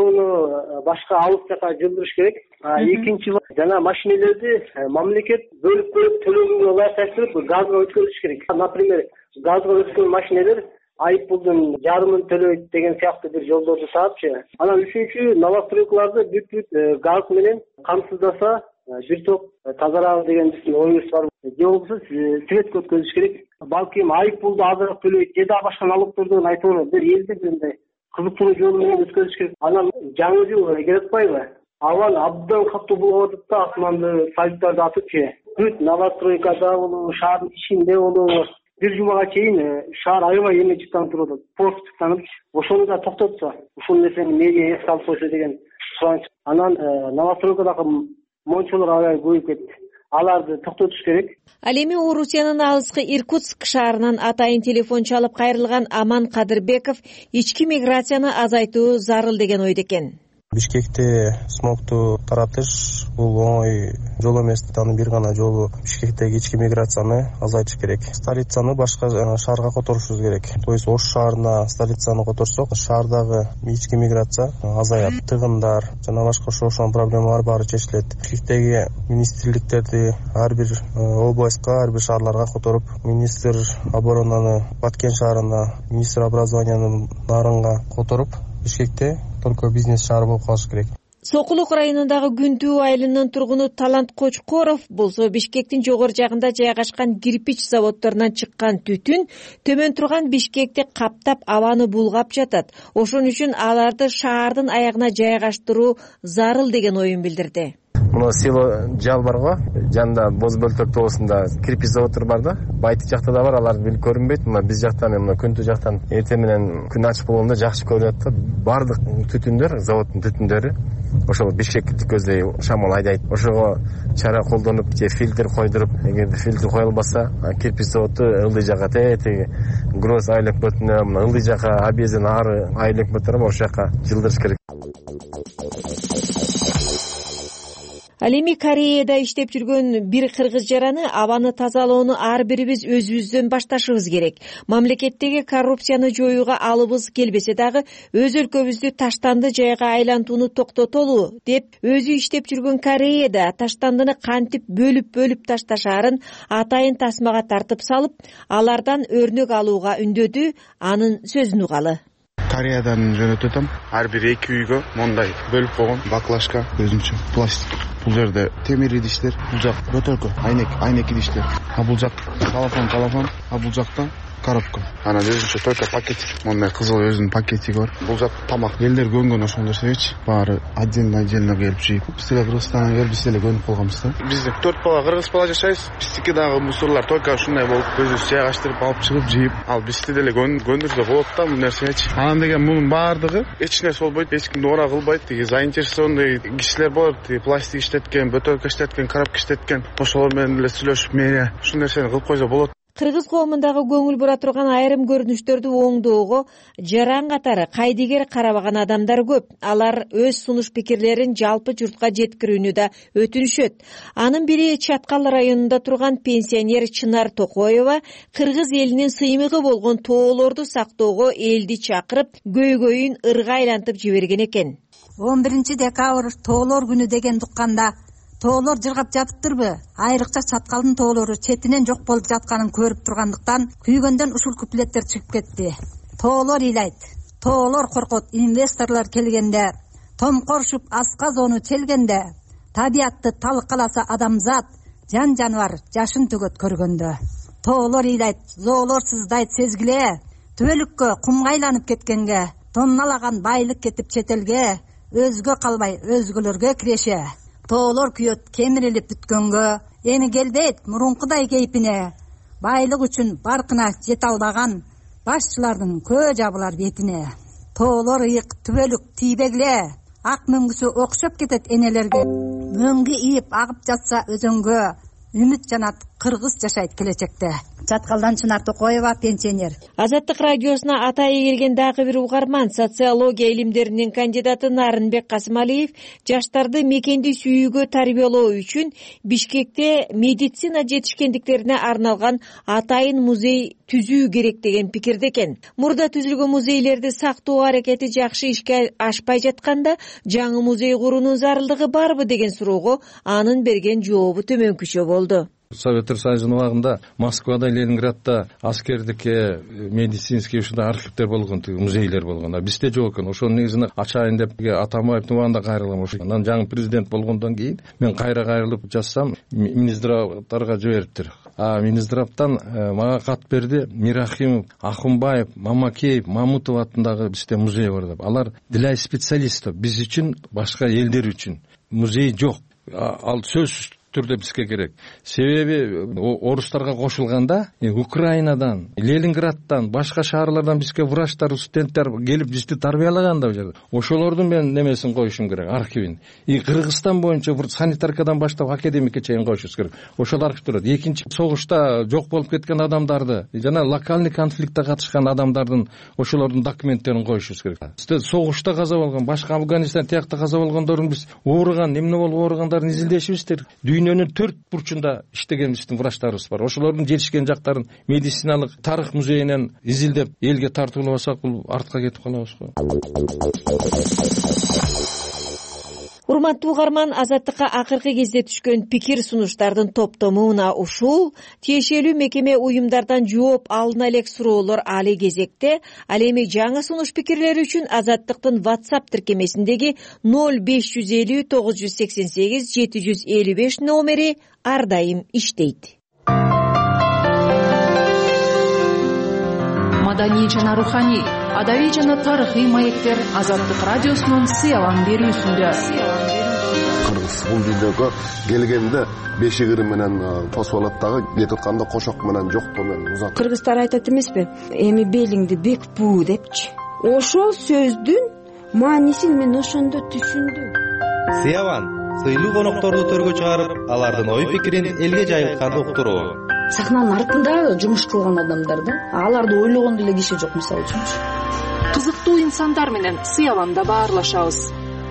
Ошону башка алыс жака жылдырыш керек. Экинчи жана машинелерди мамлекет бөлүп коюп төлөмгө ылайыкташтырып газга өткөрүш керек. Например, газга өткөргөн машинелер айыппулдун жарымын төлөйт деген сыяктуу бир жолдорду таапчы. Анан үчүнчү новостройкаларды бүт бүт газ менен камсыздаса бир топ тазарабы деген биздин оюбуз бар. Же болбосо светке өткөзүш керек. Балким айыппулду азыраак төлөйт, же да башка налогтордон айтып бир элди мындай кызыктыруу жол менен өткөзүш керек. Анан жаңы жыл келип атпайбы? Аван абдан катуу болуп атат да, асманды салюттарды атыпчы. Бүт новостройкада болобу, шаардын ичинде болобу, бир жумага чейин шаар аябай эме чыктанып турат. Пост чыктанып, ошону да токтотсо, ушул нерсени мэрия эске алып койсо деген сураныч. Анан новостройкадагы мончолор аябай көбөйүп кетти. Аларды токтотуш керек. Ал эми Орусиянын алыскы Иркутск шаарынан атайын телефон чалып кайрылган Аман Кадырбеков ички миграцияны азайтуу зарыл деген ойдо экен. Бишкекте смогту таратыш бул оңой жол эмес. Анын бир гана жолу Бишкектеги ички миграцияны азайтыш керек. Столицаны башка шаарга которушубуз керек. То есть Ош шаарына столицаны которсок, шаардагы ички миграция азаят. Тыгындар жана башка ошол проблемалар баары чечилет. Бишкектеги министрликтерди ар бир областка, ар бир шаарларга которуп, министр оборонаны Баткен шаарына, министр образованияны Нарынга которуп, Бишкекте только бизнес шаар болуп калыш керек. Сокулук районундагы Күндүү айылынын тургуну Талант Кочкоров болсо Бишкектин жогору жагында жайгашкан кирпич заводдорунан чыккан түтүн төмөн турган Бишкекти каптап абаны булгап жатат. Ошон үчүн аларды шаардын аягына жайгаштыруу зарыл деген оюн билдирди. Муну село Жал бар го, жанында Боз Бөлтөк тоосунда кирпич заводдор бар да. Байты жакта да бар, алар бил көрүнбөйт. Мына биз жактан, мына Күндүү жактан эртең менен күн ачык болгондо жакшы көрүнөт да. Бардык түтүндөр, заводдун түтүндөрү ошол Бишкекти көздөй шамал айдайт. Ошого чара колдонуп, же фильтр койдуруп, эгерде фильтр коюлбаса, кирпич заводу ылдый жака теги гроз айлык бөтүнө, мына ылдый жака абезин ары айлык бөтүнө ошол жака жылдырыш керек. Ал эми Кореяда иштеп жүргөн бир кыргыз жараны абаны тазалоону ар бирибиз өзүбүздөн башташыбыз керек. Мамлекеттеги коррупцияны жоюуга алыбыз келбесе дагы өз өлкөбүздү таштанды жайга айлантууну токтотолу деп өзү иштеп жүргөн Кореяда таштандыны кантип бөлүп-бөлүп ташташаарын атайын тасмага тартып салып, алардан өрнөк алууга үндөдү. Анын сөзүн угалы. Кореядан жөнөтүп атам. Ар бир эки үйгө мондай бөлүп койгон баклажка, өзүнчө пластик. Бул жерде темир идиштер, бул жак бөтөлкө, айнек, айнек идиштер. А бул жак талафон, талафон, а бул жакта коробка, анан өзүнчө только пакетик, мондай кызыл өзүнүн пакетиги бар. Бул жак тамак элдер көнгөн ошол нерсечи, баары отдельно отдельно келип жейт. Биз деле Кыргызстандан келип биз деле көнүп калганбыз да. Биздин төрт бала кыргыз бала жашайбыз. Биздики дагы мусорлар только ушундай болуп, өзүбүз жайгаштырып алып чыгып жыйып, ал бизди деле көндүрсө болот да бул нерсечи. Анан деген мунун баардыгы эч нерсе болбойт, эч кимди ора кылбайт. Тиги заинтересованный кишилер болот, пластик иштеткен, бөтөлкө иштеткен, коробка иштеткен, ошолор менен эле сүйлөшүп, мени ушул нерсени кылып койсо болот. Кыргыз коомундагы көңүл бура турган айрым көрүнүштөрдү оңдоого жаран катары кайдыгер карабаган адамдар көп. Алар өз сунуш пикирлерин жалпы журтка жеткирүүнү да өтүнүшөт. Анын бири Чаткал районунда турган пенсионер Чынар Токоева кыргыз элинин сыймыгы болгон тоолорду сактоого элди чакырып, көйгөйүн ырга айлантып жиберген экен. он биринчи декабрь тоолор күнү деген дукканда тоолор жыргап жатыптырбы? Айрыкча Чаткалдын тоолору четинен жок болуп жатканын көрүп тургандыктан күйгөндөн ушул куплеттер чыгып кетти. Тоолор ыйлайт, тоолор коркот, инвесторлор келгенде, томкорушуп аска зоону челгенде, табиатты талкаласа адамзат, жан жаныбар жашын төгөт көргөндө. Тоолор ыйлайт, зоолор сыздайт сезгиле, түбөлүккө кумга айланып кеткенге, тонналаган байлык кетип четелге, өзгө калбай өзгөлөргө киреше. Тоолор күйөт кемирилип бүткөнгө, эми келбейт мурункудай кейпине. Байлык үчүн баркына жете албаган башчылардын көө жабылар бетине. Тоолор ыйык түбөлүк тийбегиле, ак мөңгүсү окшоп кетет энелерге. Мөңгү ийип агып жатса өзөнгө, үмүт жанат кыргыз жашайт келечекте. Чаткалдан Чынар Токоева, пенсионер. Азаттык радиосуна атайы келген дагы бир угарман, социология илимдеринин кандидаты Нарынбек Касымалиев жаштарды мекенди сүйүүгө тарбиялоо үчүн Бишкекте медицина жетишкендиктерине арналган атайын музей түзүү керек деген пикирде экен. Мурда түзүлгөн музейлерди сактоо аракети жакшы ишке ашпай жатканда, жаңы музей куруунун зарылдыгы барбы деген суроого анын берген жообу төмөнкүчө болду. Советтер Союзунун убагында Москвада, Ленинградда аскердикке, медицинский ушундай архивдер болгон, музейлер болгон. А бизде жок экен. Ошонун негизинен ачайын деп Атамбаевдин убагында кайрылгам. Анан жаңы президент болгондон кийин мен кайра кайрылып жазсам, Минздравдарга жибериптир. А Минздравдан мага кат берди. Мирахимов, Ахунбаев, Мамакеев, Мамутов атындагы бизде музей бар деп. Алар для специалистов, биз үчүн, башка элдер үчүн музей жок. Ал сөзсүз түрдө бизге керек. Себеби орустарга кошулганда Украинадан, Ленинграддан, башка шаарлардан бизге врачтар, студенттер келип бизди тарбиялаган да жерде. Ошолордун мен немесин коюшум керек, архивин. И Кыргызстан боюнча санитаркадан баштап академикке чейин коюшубуз керек. Ошол архивдер. Экинчи согушта жок болуп кеткен адамдарды, жана локальный конфликтте катышкан адамдардын ошолордун документтерин коюшубуз керек. Бизде согушта каза болгон, башка Афганистан тиякта каза болгондордун биз ооруган, эмне болуп ооругандарын изилдешибиз керек. Дүйнөнүн төрт бурчунда иштеген биздин врачтарыбыз бар. Ошолордун жетишкен жактарын медициналык тарых музейинен изилдеп элге тартуулабасак, бул артка кетип калабыз го. Урматтуу угарман, Азаттыкка акыркы кезде түшкөн пикир сунуштардын топтому мына ушул. Тиешелүү мекеме уюмдардан жооп алына элек суроолор али кезекте. Ал эми жаңы сунуш пикирлери үчүн Азаттыктын WhatsApp тиркемесиндеги ноль беш жүз элүү тогуз жүз сексен сегиз жети жүз элүү беш номери ар дайым иштейт. Маданий жана руханий, адабий жана тарыхый маектер Азаттык радиосунун сыялан берүүсүндө. Кыргыз бул видеого келгенде бешигири менен тосуп алат дагы, кетип атканда кошок менен жоктоо менен узат. Кыргыздар айтат эмеспи? Эми белиңди бек буу депчи. Ошол сөздүн маанисин мен ошондо түшүндүм. Сыялан сыйлуу конокторду төргө чыгарып, алардын ой пикирин элге жайылтканды уктуруу. Сахнанын артында жумуш кылган адамдар да, аларды ойлогондо эле киши жок, мисалы үчүн. Кызыктуу инсандар менен сыяланда баарлашабыз.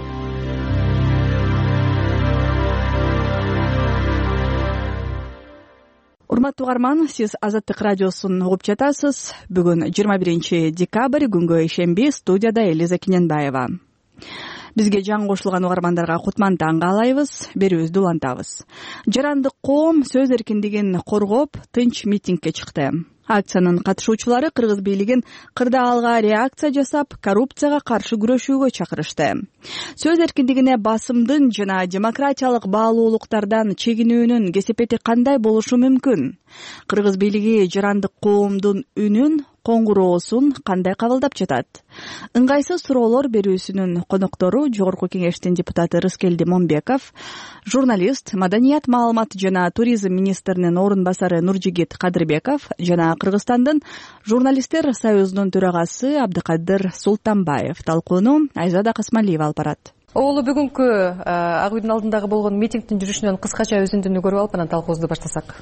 Урматтуу угарман, сиз Азаттык радиосун угуп жатасыз. Бүгүн жыйырма биринчи декабрь, күнгө ишемби, студияда Элиза Киненбаева. Бизге жаңы кошулган угармандарга кутман таң каалайбыз, берүүбүздү улантабыз. Жарандык коом сөз эркиндигин коргоп, тынч митингге чыкты. Акциянын катышуучулары кыргыз бийлигин кырдаалга реакция жасап, коррупцияга каршы күрөшүүгө чакырышты. Сөз эркиндигине басымдын жана демократиялык баалуулуктардан чегинүүнүн кесепети кандай болушу мүмкүн? Кыргыз бийлиги жарандык коомдун үнүн, коңгуроосун кандай кабылдап жатат? Ыңгайсыз суроолор берүүсүнүн коноктору Жогорку Кеңештин депутаты Рыскелди Момбеков, журналист, маданият, маалымат жана туризм министринин орун басары Нуржигит Кадырбеков жана Кыргызстандын журналисттер союзунун төрагасы Абдыкадыр Султанбаев. Талкууну Айзада Касмалиева алып барат. Оолу бүгүнкү Ак үйдүн алдындагы болгон митингдин жүрүшүнөн кыскача өзүндүнү көрүп алып анан талкуубузду баштасак.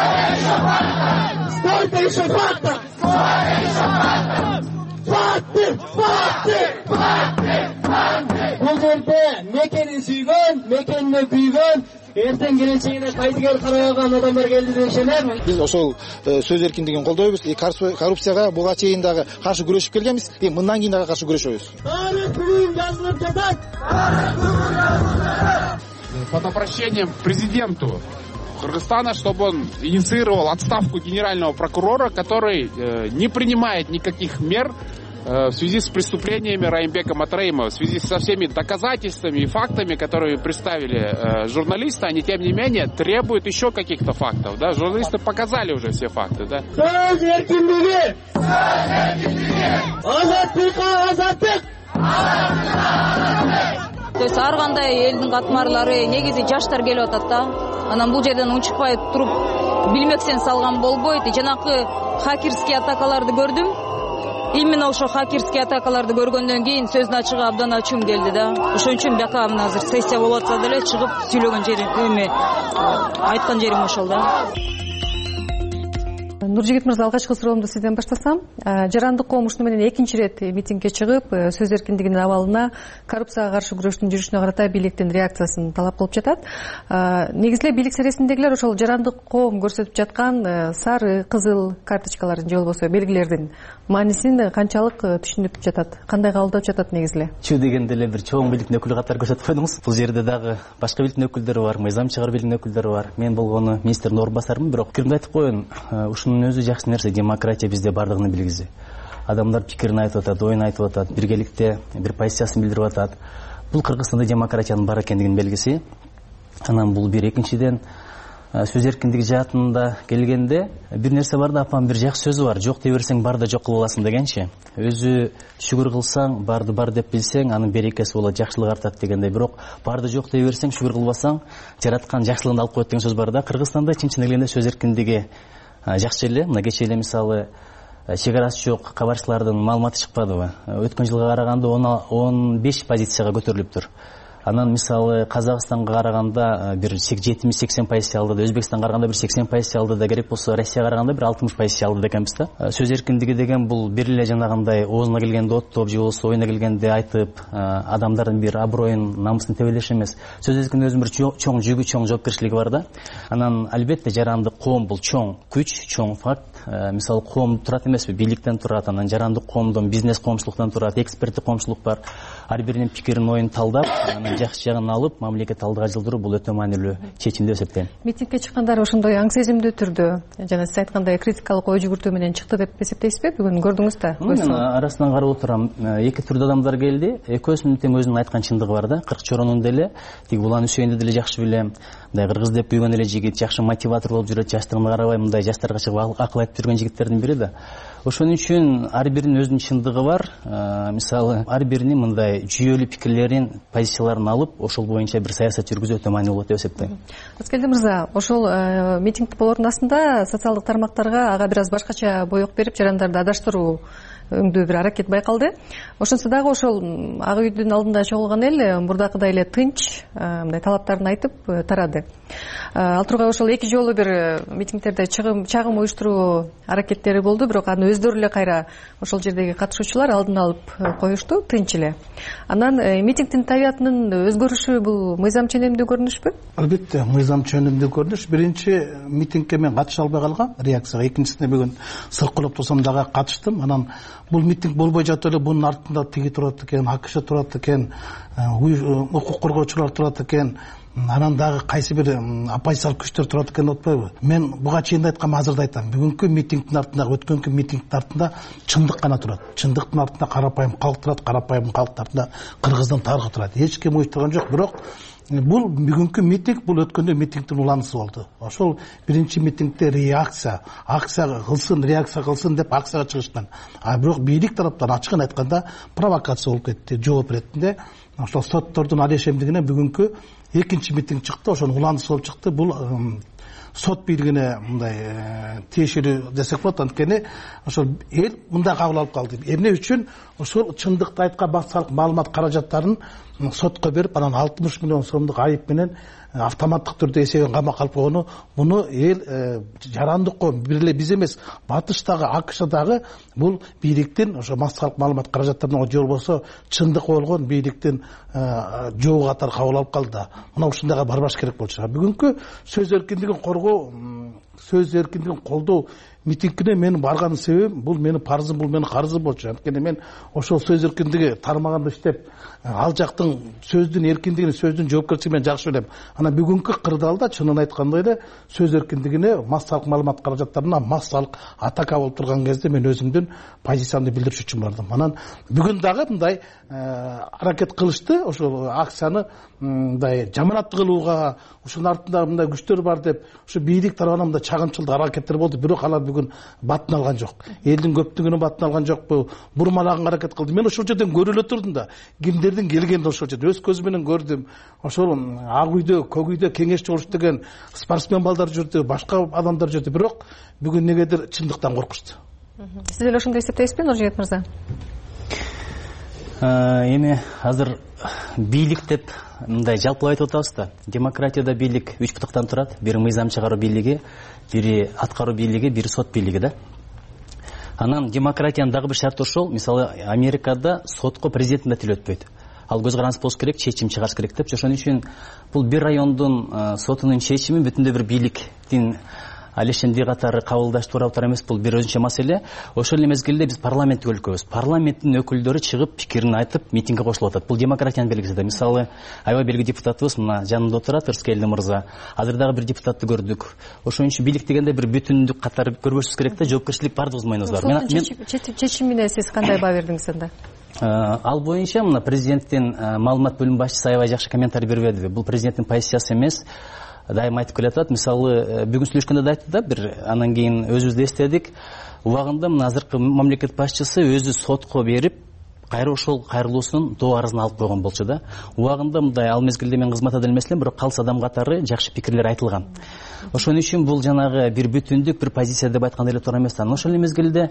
Сколько еще фактов? Сколько еще фактов? Факты, факты, факты, факты. Бул жерде мекенин сүйгөн, мекенине күйгөн, эртең келечегине кайтыгер карабаган адамдар келди деп ишенем. Биз ошол сөз эркиндигин колдойбуз. Коррупцияга буга чейин дагы каршы күрөшүп келгенбиз. Мындан кийин дагы каршы күрөшөбүз. Тарых бүгүн жазылып жатат. Тарых бүгүн жазылып жатат. Под обращением к президенту Кыргызстана, чтобы он инициировал отставку генерального прокурора, который э, не принимает никаких мер э, в связи с преступлениями Раимбека Матраимова, в связи со всеми доказательствами и фактами, которые представили э, журналисты, они тем не менее требуют еще каких-то фактов. Да? Журналисты показали уже все факты. Да? То есть ар кандай элдин катмарлары негизи жаштар келип атат да. Анан бул жерден унчукпай туруп билмексен салган болбойт. Жанакы хакерский атакаларды көрдүм. Именно ошо хакерский атакаларды көргөндөн кийин сөздүн ачыгы абдан ачуум келди да. Ошон үчүн бияка мына азыр сессия болуп атса деле чыгып сүйлөгөн жерим, эме айткан жерим ошол да. Нуржигит мырза, алгачкы суроомду сизден баштасам. Жарандык коом ушуну менен экинчи ирет митингге чыгып, сөз эркиндигинин абалына, коррупцияга каршы күрөштүн жүрүшүнө карата бийликтин реакциясын талап кылып жатат. Негизи эле бийлик сересиндегилер ошол жарандык коом көрсөтүп жаткан сары, кызыл карточкалардын же болбосо белгилердин маанисин канчалык түшүнүп жатат, кандай кабылдап жатат негизи эле? Чүү дегенде эле бир чоң бийликтин өкүлү катары көрсөтүп койдуңуз. Бул жерде дагы башка бийликтин өкүлдөрү бар, мыйзам чыгар бийликтин өкүлдөрү бар. Мен болгону министрдин орун басарымын, бирок пикиримди айтып коеюн. Ушунун өзү жакшы нерсе, демократия бизде бардыгынын билгизи. Адамдар пикирин айтып атат, оюн айтып атат, биргеликте бир позициясын билдирип атат. Бул Кыргызстанда демократиянын бар экендигинин белгиси. Анан бул бир. Экинчиден, сөз эркиндиги жаатында келгенде бир нерсе бар да, апам бир жакшы сөзү бар. Жок дей берсең барды жок кылып аласың дегенчи. Өзү шүгүр кылсаң, барды бар деп билсең, анын берекеси болот, жакшылык артат дегендей. Бирок барды жок дей берсең, шүгүр кылбасаң, жараткан жакшылыгын алып коет деген сөз бар да. Кыргызстанда чын-чын келгенде сөз эркиндиги жакшы эле. Мына кечээ эле мисалы чек арасы жок кабарчылардын маалыматы чыкпадыбы? Өткөн жылга караганда он беш позицияга көтөрүлүптүр. Анан мисалы Казакстанга караганда бир жетимиш сексен позиция алды да, Өзбекстанга караганда бир сексен позиция алды да, керек болсо Россияга караганда бир алтымыш позиция алды экенбиз да. Сөз эркиндиги деген бул бир эле жанагындай оозуна келгенде оттоп же болбосо оюна келгенде айтып, адамдардын бир аброюн, намысын тебелеш эмес. Сөз эркиндигинин өзүнүн бир чоң жүгү, чоң жоопкерчилиги бар да. Анан албетте жарандык коом бул чоң күч, чоң факт. Мисалы коом турат эмеспи, бийликтен турат, анан жарандык коомдон бизнес коомчулуктан турат, эксперттик коомчулук бар. Ар биринин пикирин, оюн талдап, анан жакшы жагын алып, мамлекет алдыга жылдыруу бул өтө маанилүү чечим деп эсептейм. Митингге чыккандар ошондой аң сезимдүү түрдө, жана сиз айткандай критикалык ой жүгүртүү менен чыкты деп эсептейсизби? Бүгүн көрдүңүз да? Мен арасынан карап отурам, эки түрдүү адамдар келди. Экөөсүнүн тең өзүнүн айткан чындыгы бар да. Кырк Чоронун деле, тиги Булан Үсөйүндү деле жакшы билем. Мындай кыргыз деп күйгөн эле жигит, жакшы мотиватор болуп жүрөт, жаштыгына карабай мындай жаштарга чыгып акыл айтып жүргөн жигиттердин бири да. Ошон үчүн ар биринин өзүнүн чындыгы бар. Мисалы, ар биринин мындай жүйөлүү пикирлерин, позицияларын алып, ошол боюнча бир саясат жүргүзүү өтө маанилүү болот деп эсептейм. Аскелди мырза, ошол митинг болоордун астында социалдык тармактарга ага бир аз башкача боек берип, жарандарды адаштыруу өңдүү бир аракет байкалды. Ошонсо дагы ошол Ак үйдүн алдында чогулган эл мурдакыдай эле тынч, мындай талаптарын айтып тарады. Ал тургай ошол эки жолу бир митингдерде чыгым чагым уюштуруу аракеттери болду, бирок аны өздөрү эле кайра ошол жердеги катышуучулар алдын алып коюшту тынч эле. Анан митингдин табиятынын өзгөрүшү бул мыйзам ченемдүү көрүнүшпү? Албетте, мыйзам ченемдүү көрүнүш. Биринчи митингге мен катыша албай калгам, реакцияга. Экинчисине бүгүн соккулуп турсам дагы катыштым. Анан бул митинг болбой жатып эле бунун артында тиги турат экен, АКШ турат экен, укук коргоочулар турат экен, анан дагы кайсы бир оппозициялык күчтөр турат экен деп атпайбы? Мен буга чейин да айткам, азыр да айтам. Бүгүнкү митингдин артында, өткөнкү митингдин артында чындык гана турат. Чындыктын артында карапайым калк турат, карапайым калктын артында Кыргыздын тарыхы турат. Эч ким уюштурган жок, бирок бул бүгүнкү митинг, бул өткөндө митингдин уланысы болду. Ошол биринчи митингде реакция, акция кылсын, реакция кылсын деп акцияга чыгышкан. А бирок бийлик тараптан ачыгын айтканда провокация болуп кетти. Жооп иретинде ошол соттордун алешемдигине бүгүнкү экинчи митинг чыкты, ошонун уланысы болуп чыкты. Бул сот бийлигине мындай тиешелүү десек болот, анткени ошол эл мындай кабыл алып калды. Эмне үчүн ошол чындыкты айткан баксалык маалымат каражаттарын сотко берип, анан алтымыш миллион сомдук айып менен автоматтык түрдө эсебин камакка алып койгону, буну эл жарандык коо, бир эле биз эмес, батыштагы, АКШдагы бул бийликтин ошо массалык маалымат каражаттарына же болбосо чындык болгон бийликтин жообу катары кабыл алып калды да. Мына ушундайга барбаш керек болчу. Бүгүнкү сөз эркиндигин коргоо, сөз эркиндигин колдоо митингине мен барган себебим, бул менин парзым, бул менин карызым болчу. Анткени мен ошол сөз эркиндиги тармагында иштеп, ал жактын сөздүн эркиндигин, сөздүн жоопкерчилигин мен жакшы билем. Анан бүгүнкү кырдаалда чынын айтканда эле сөз эркиндигине, массалык маалымат каражаттарына массалык атака болуп турган кезде мен өзүмдүн позициямды билдириш үчүн бардым. Анан бүгүн дагы мындай аракет кылышты, ошол акцияны мындай жаманаттуу кылууга, ушунун артында мындай күчтөр бар деп, ушу бийлик тарабынан мындай чагымчылдык аракеттер болду. Бирок алар бүгүн батын алган жок. Элдин көптүгүнүн батын алган жокпу? Бурмалаган аракет кылды. Мен ошол жерден көрүп эле турдум да. Кимдердин келгенин ошол жерде өз көзүм менен көрдүм. Ошол ак үйдө, көк үйдө кеңешчи болуш деген спортсмен балдар жүрдү, башка адамдар жүрдү. Бирок бүгүн негедир чындыктан коркушту. Сиз деле ошондой эсептейсизби, Нуржигит мырза? Эми азыр бийлик деп мындай жалпылап айтып атабыз да. Демократияда бийлик үч бутуктан турат. Бири мыйзам чыгаруу бийлиги, бири аткаруу бийлиги, бири сот бийлиги да. Анан демократиянын дагы бир шарты ошол, мисалы Америкада сотко президент да тил өтпөйт. Ал көз каранды болуш керек, чечим чыгарыш керек деп. Ошон үчүн бул бир райондун сотунун чечими бүтүндөй бир бийликтин алешемди катары кабылдаш туура туура эмес, бул бир өзүнчө маселе. Ошол эле мезгилде биз парламенттик өлкөбүз. Парламенттин өкүлдөрү чыгып пикирин айтып, митингге кошулуп атат. Бул демократиянын белгиси да. Мисалы, аябай белгилүү депутатыбыз мына жанымда отурат, Ырскелди мырза. Азыр дагы бир депутатты көрдүк. Ошон үчүн бийлик дегенде бир бүтүндүк катары көрбөшүбүз керек да, жоопкерчилик бардыгыбыз мойнубузда бар. Мен чечимине сиз кандай баа бердиңиз анда? Ал боюнча мына президенттин маалымат бөлүм башчысы аябай жакшы комментарий бербедиби? Бул президенттин позициясы эмес. Дайым айтып келатат. Мисалы, бүгүн сүйлөшкөндө да айтты да, бир анан кийин өзүбүз эстедик. Убагында мына азыркы мамлекет башчысы өзү сотко берип, кайра ошол кайрылуусунун доо арызын алып койгон болчу да. Убагында мындай ал мезгилде мен кызматта эле эмес элем, бирок калыс адам катары жакшы пикирлер айтылган. Ошон үчүн бул жанагы бир бүтүндүк, бир позиция деп айтканда эле туура эмес да. Ошол эле мезгилде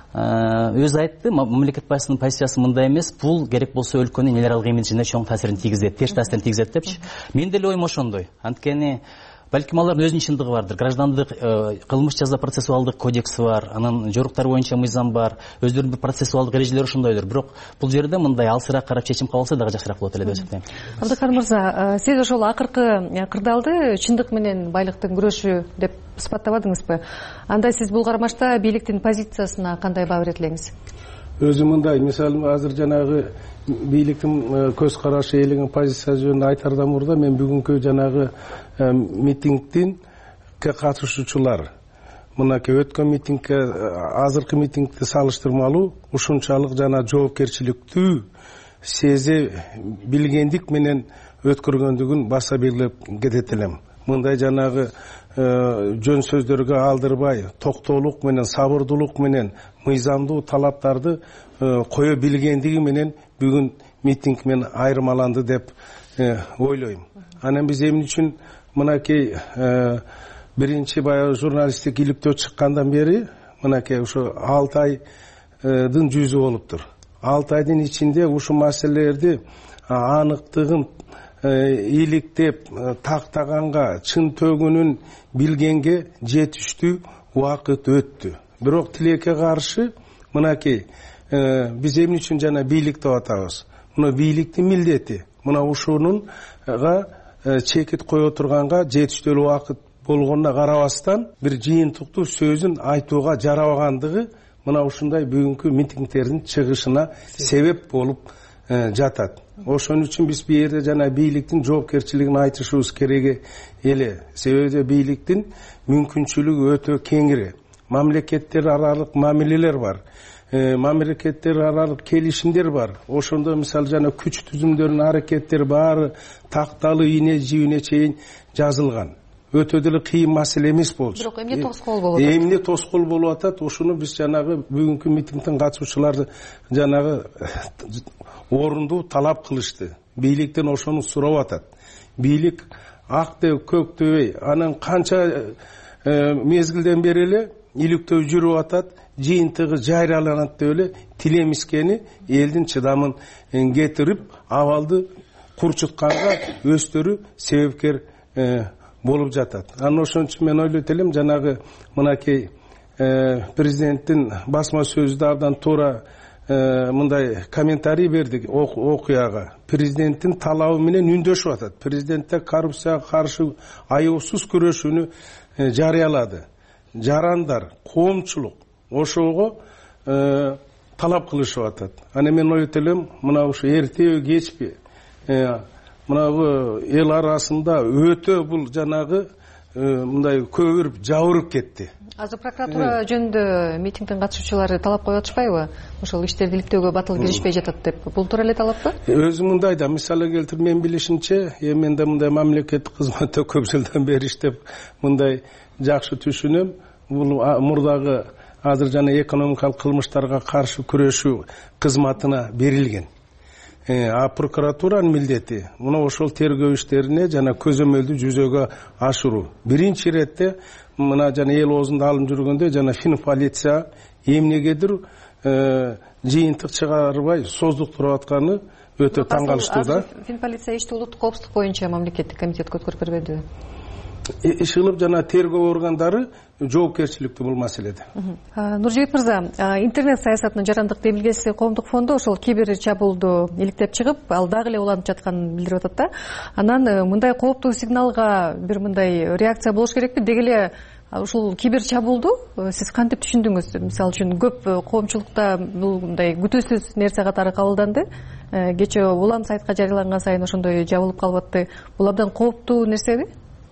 өзү айтты, мамлекет башчысынын позициясы мындай эмес, бул керек болсо өлкөнүн эл аралык имиджине чоң таасирин тийгизет, терс таасирин тийгизет депчи. Мен деле оюм ошондой. Анткени балким алардын өзүнүн чындыгы бардыр. Граждандык кылмыш жаза процессуалдык кодекси бар, анан жоруктар боюнча мыйзам бар, өздөрүнүн бир процессуалдык эрежелери ошондойдур. Бирок бул жерде мындай алсыраак карап чечим кабыл алса дагы жакшыраак болот эле деп эсептейм. Абдыкар мырза, сиз ошол акыркы кырдаалды чындык менен байлыктын күрөшү деп сыпаттабадыңызбы? Анда сиз бул кармашта бийликтин позициясына кандай баа берет элеңиз? Өзү мындай, мисалы азыр жанагы бийликтин көз карашы, элиңин позициясы жөнүндө айтардан мурда мен бүгүнкү жанагы митингдин катышуучулар, мынакей өткөн митингке азыркы митингди салыштырмалуу ушунчалык жана жоопкерчиликтүү сезе билгендик менен өткөргөндүгүн баса белгилеп кетет элем. Мындай жанагы жөн сөздөргө алдырбай, токтоолук менен, сабырдуулук менен мыйзамдуу талаптарды кое билгендиги менен бүгүн митинг менен айырмаланды деп ойлойм. Анан биз эмне үчүн мынакей биринчи баягы журналисттик иликтөө чыккандан бери мынакей ушу алты айдын жүзү болуптур. алты айдын ичинде ушул маселелерди аныктыгын иликтеп тактаганга, чын төгүнүн билгенге жетиштүү убакыт өттү. Бирок тилекке каршы мынакей биз эмне үчүн жана бийлик деп атабыз? Мына бийликтин милдети. Мына ушунунга чекит кое турганга жетиштүү убакыт болгонуна карабастан бир жыйынтыктуу сөзүн айтууга жарабагандыгы мына ушундай бүгүнкү митингдердин чыгышына себеп болуп жатат. ошон үчүн биз бул жерде жана бийликтин жоопкерчилигин айтышыбыз керек эле. Себеби бийликтин мүмкүнчүлүгү өтө кеңири. Мамлекеттер аралык мамилелер бар. Мамлекеттер аралык келишимдер бар. Ошондо мисалы жана күч түзүмдөрүнүн аракеттери баары такталуу ийне жибине чейин жазылган. Өтө деле кыйын маселе эмес болчу. Бирок эмне тоскоол болуп атат? Эмне тоскоол болуп атат? Ошону биз жанагы бүгүнкү митингдин катышуучулары жанагы орундуу талап кылышты. Бийликтен ошону сурап атат. Бийлик ак деп көк дебей, анан канча мезгилден бери эле иликтөө жүрүп атат, жыйынтыгы жарыяланат деп эле тилемискени элдин чыдамын кетирип, абалды курчутканга өздөрү себепкер болуп жатат. Анан ошон үчүн мен ойлойт элем, жанагы мынакей президенттин басма сөзүдө абдан туура мындай комментарий берди окуяга. Президенттин талабы менен үндөшүп атат. Президенттер коррупцияга каршы аеусуз күрөшүүнү жарыялады. Жарандар, коомчулук ошого талап кылышып атат. Аны мен ойлойт элем, мына ушу эртеби кечпи мынагы эл арасында өтө бул жанагы мындай көбүрүп жабырып кетти. Азыр прокуратура жөнүндө митингдин катышуучулары талап коюп атышпайбы? Ошол иштерди иликтөөгө батыл киришпей жатат деп. Бул туура эле талаппы? Өзү мындай да, мисалы келтирип мен билишимче, мен да мындай мамлекеттик кызматта көп жылдан бери иштеп мындай жакшы түшүнөм. Бул мурдагы азыр жана экономикалык кылмыштарга каршы күрөшүү кызматына берилген. А прокуратуранын милдети мына ошол тергөө иштерине жана көзөмөлдү жүзөгө ашыруу. Биринчи иретте мына жана эл оозунда алынып жүргөндө жана фин полиция эмнегедир жыйынтык чыгарбай создуктуруп атканы өтө таң калыштуу да. Фин полиция ишти улуттук коопсуздук боюнча мамлекеттик комитетке өткөрүп бербедиби? Иш кылып жана тергөө органдары жоопкерчиликтүү бул маселеде. Нуржигит мырза, интернет саясатынын жарандык демилгеси коомдук фонду ошол кибер чабуулду иликтеп чыгып, ал дагы эле уланып жатканын билдирип атат да. Анан мындай кооптуу сигналга бир мындай реакция болуш керекпи? Деги эле ушул кибер чабуулду сиз кантип түшүндүңүз? Мисалы үчүн көп коомчулукта бул мындай күтүүсүз нерсе катары кабылданды. Кечээ улам сайтка жарыяланган сайын ошондой жабылып калып атты. Бул абдан кооптуу нерсеби?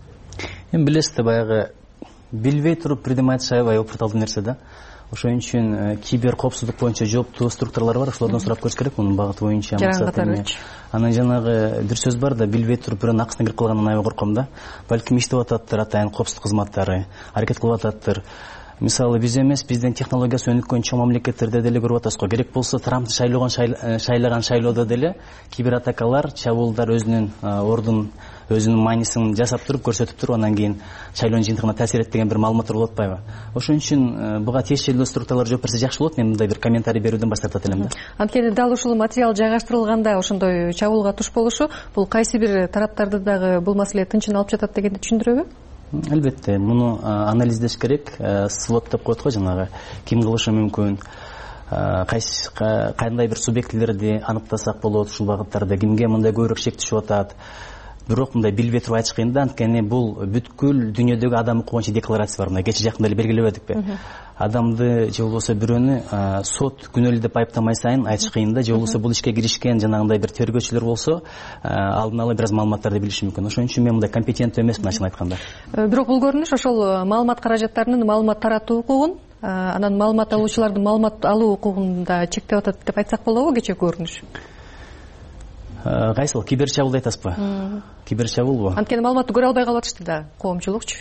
Эми билесиз да, баягы билбей туруп бирдеме айтыш аябай опурталдуу нерсе да. Ошон үчүн кибер коопсуздук боюнча жооптуу структуралар бар, ошолордон сурап көрүш керек мунун багыты боюнча. Анан жанагы бир сөз бар да, билбей туруп бирөөнүн акысына кирип калгандан аябай корком да. Балким иштеп ататтыр атайын коопсуздук кызматтары, аракет кылып ататтыр. Мисалы биз эмес, биздин технологиясы өнүккөн чоң мамлекеттерде деле көрүп атасыз го. Керек болсо Трампты шайлаган шайлаган шайлоодо деле кибер атакалар, чабуулдар өзүнүн ордун, өзүнүн маанисин жасап туруп, көрсөтүп туруп, анан кийин шайлоонун жыйынтыгына таасир этпеген бир маалыматтар болуп атпайбы? Ошон үчүн буга тиешелүү структуралар жооп берсе жакшы болот. Мен мындай бир комментарий берүүдөн баш тартат элем да. Анткени дал ушул материал жайгаштырылганда ошондой чабуулга туш болушу бул кайсы бир тараптарды дагы бул маселе тынчын алып жатат дегенди түшүндүрөбү? Албетте, муну анализдеш керек. Свод деп коет го, жанагы ким кылышы мүмкүн, кайсы кандай бир субъектилерди аныктасак болот, ушул багыттарда кимге мындай көбүрөөк шек түшүп атат. Бирок мындай билбей туруп айтыш кыйын да, анткени бул бүткүл дүйнөдөгү адам укуган декларация бар. Мына кечээ жакында эле белгилебедикпи? Адамды же болбосо бирөөнү сот күнөөлүү деп айыптамай сайын айтыш кыйын да, же болбосо бул ишке киришкен жанагындай бир тергөөчүлөр болсо алдын ала бир аз маалыматтарды билиши мүмкүн. Ошон үчүн мен мындай компетенттүү эмесмин ачыгын айтканда. Бирок бул көрүнүш ошол маалымат каражаттарынын маалымат таратуу укугун, анан маалымат алуучулардын маалымат алуу укугун да чектеп атат деп айтсак болобу кечээ көрүнүш? Кайсыл кибер чабуулду айтасызбы? Кибер чабуулбу? Анткени маалыматты көрө албай калып атышты да коомчулукчу.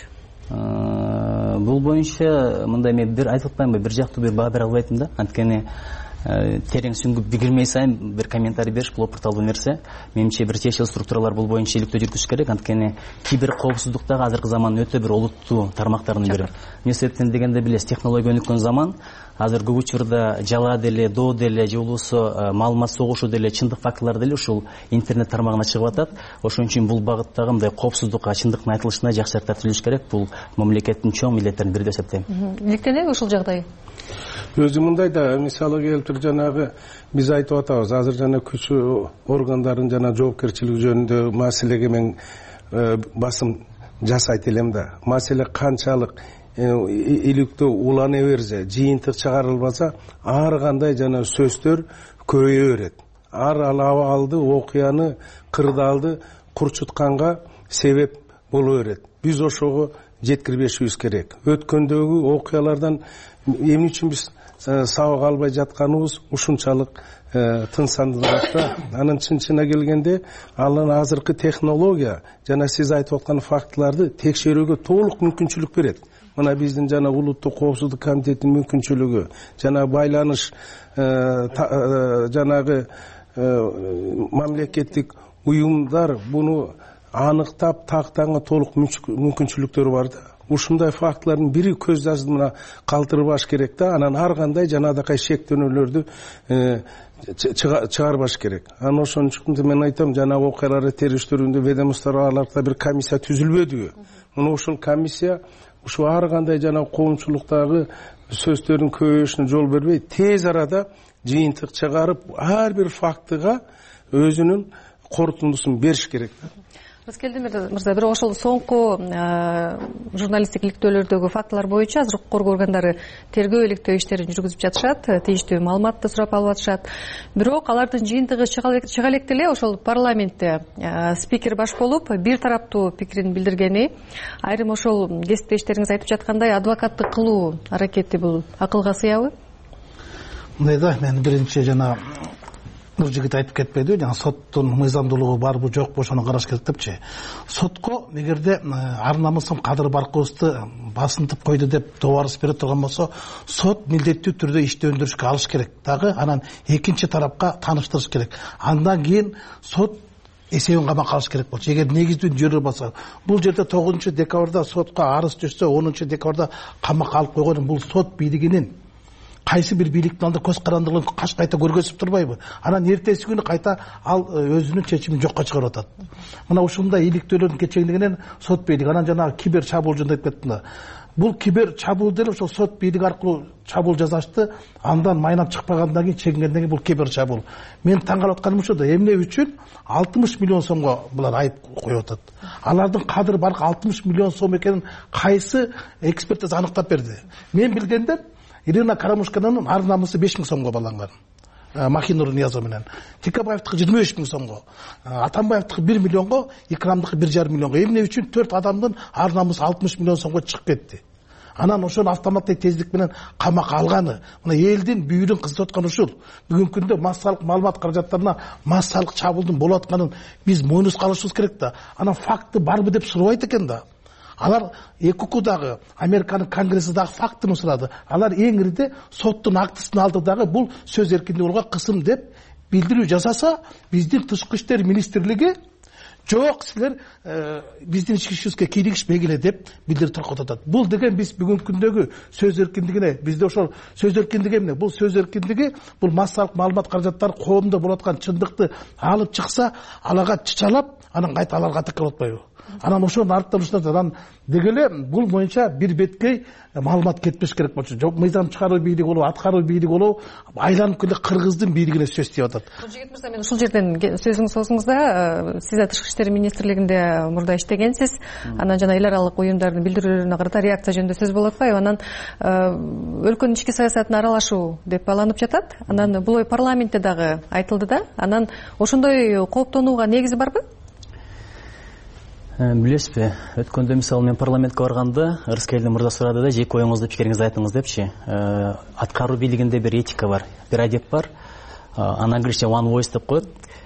Бул боюнча мындай мен бир айтып атпаймынбы, бир жактуу бир баа бере албайтмын да. Анткени терең сүңгүп кирмей сайын бир комментарий бериш бул опурталдуу нерсе. Менимче бир тиешелүү структуралар бул боюнча иликтөө жүргүзүш керек. Анткени кибер коопсуздуктагы азыркы замандын өтө бир олуттуу тармактарынын бири. Эмне себептен дегенде билесиз, технология өнүккөн заман. Азыр көп учурда жала деле, доо деле, же болбосо маалымат согушу деле, чындык фактылар деле ушул интернет тармагына чыгып атат. Ошон үчүн бул багыттагы мындай коопсуздукка, чындыктын айтылышына жакшы тартылыш керек. Бул мамлекеттин чоң милдеттеринин бири деп эсептейм. Иликтенеби ушул жагдай? Өзү мындай да, мисалы келтирип жанагы биз айтып атабыз, азыр жана күч органдарын жана жоопкерчилиги жөнүндө маселеге мен басым жасайт элем да. Маселе канчалык иликтөө улана берсе, жыйынтык чыгарылбаса, ар кандай жана сөздөр көбөйө берет. ар абалды окуяны кырдаалды курчутканга себеп боло берет. Биз ошого жеткирбешибиз керек. Өткөндөгү окуялардан эмне үчүн биз сабак албай жатканыбыз ушунчалык тынсандыракта. Анын чын-чынына келгенде алын азыркы технология жана сиз айтып аткан фактыларды текшерүүгө толук мүмкүнчүлүк берет. Мына биздин жана улуттук коопсуздук комитетинин мүмкүнчүлүгү, жана байланыш жанагы мамлекеттик уюмдар буну аныктап тактаганга толук мүмкүнчүлүктөрү бар да. Ушундай фактылардын бири көз жаздымына калтырбаш керек да, анан ар кандай жанагыдай шектөөнөлөрдү чыгарбаш керек. Анан ошон үчүн мен айтам, жанагы окуяларды териштирүүндө ведомстволордо бир комиссия түзүлбөдүбү? Мына ушул комиссия ушу ар кандай жана коомчулуктагы сөздөрдүн көбөйүшүнө жол бербей, тез арада жыйынтык чыгарып, ар бир фактыга өзүнүн корутундусун бериш керек. Мыскелдин мырза, бирок ошол соңку журналисттик иликтөөлөрдөгү фактылар боюнча азыр укук коргоо органдары тергөө иликтөө иштерин жүргүзүп жатышат, тийиштүү маалыматты сурап алып атышат. Бирок алардын жыйынтыгы чыга электе эле ошол парламентте спикер баш болуп, бир тараптуу пикирин билдиргени, айрым ошол кесиптештериңиз айтып жаткандай адвокаттык кылуу аракети бул акылга сыябы? Мындай да, мен биринчи жана бул жигит айтып кетпеди, жана соттун мыйзамдуулугу барбы жокпу ошону караш керек депчи. Сотко эгерде ар намысым Кадыр Барковду басынтып койду деп добарыс бере турган болсо, сот милдеттүү түрдө ишти өндүрүшкө алыш керек. Дагы анан экинчи тарапка тааныштырыш керек. Андан кийин сот эсебин камакка алыш керек болчу. Эгер негиздүү жөрү болсо, бул жерде тогузунчу декабрда сотко арыз түшсө, онунчу декабрда камакка алып койгон бул сот бийлигинин кайсы бир бийликтин алдында көз карандылыгын каш кайта көргөзүп турбайбы? Анан эртеси күнү кайта ал өзүнүн чечимин жокко чыгарып атат. Мына ушундай иликтөөлөрдүн кечеңдигинен сот бийлиги, анан жана кибер чабуул жөнүндө айтып кеттим. Бул кибер чабуул деле ошол сот бийлиги аркылуу чабуул жасашты. Андан майнап чыкпагандан кийин, чегингенден кийин бул кибер чабуул. Мен таң калып атканым ошо да, эмне үчүн алтымыш миллион сомго булар айып коюп атат. Алардын кадыр бар алтымыш миллион сом экенин кайсы экспертиза аныктап берди? Мен билгенде Ирина Карамушканын ар намысы беш миң сомго баланган. Махинур Ниязов менен. Тикабаевдики жыйырма беш миң сомго. Атамбаевдики бир миллионго, Икрамдыкы бир жарым миллионго. Эмне үчүн төрт адамдын ар намысы алтымыш миллион сомго чыгып кетти? Анан ошону автоматтык тездик менен камакка алганы, мына элдин бүйүрүн кызытып аткан ушул. Бүгүнкү күндө массалык маалымат каражаттарына массалык чабуулдун болуп атканын биз мойнубузга алышыбыз керек да. Анан факты барбы деп сурабайт экен да. Алар ЭКУКдагы, Американын конгрессидагы фактыны сурады. Алар эң ириде соттун актысын алды дагы бул сөз эркиндигине кысым деп билдирүү жасаса, биздин тышкы иштер министрлиги жок, силер биздин ички ишибизге кийлигишпегиле деп билдирип таркатып атат. Бул деген биз бүгүнкү күндөгү сөз эркиндигине, бизде ошол сөз эркиндиги эмне? Бул сөз эркиндиги, бул массалык маалымат каражаттары коомдо болуп аткан чындыкты алып чыкса, алага чычалап, анан кайта аларга текке атпайбы? Анан ошонун артынан ушундай анан дегеле бул боюнча бир беткей маалымат кетпеш керек болчу. Жок, мыйзам чыгаруу бийлиги болобу, аткаруу бийлиги болобу, айланып келе Кыргыздын бийлигине сөз тийип атат. Жигит мырза, мен ушул жерден сөзүңүз соңуңузда, сиз да тышкы иштер министрлигинде мурда иштегенсиз, анан жана эл аралык уюмдардын билдирүүлөрүнө карата реакция жөнүндө сөз болуп атпайбы? Анан өлкөнүн ички саясатына аралашуу деп бааланып жатат. Анан бул ой парламентте дагы айтылды да. Анан ошондой кооптонууга негизи барбы? Билесизби, өткөндө мисалы мен парламентке барганда Ырыскелди мырза сурады да, жеке оюңузду, пикириңизди айтыңыз депчи. Аткаруу бийлигинде бир этика бар, бир адеп бар. Англисче one voice деп коет.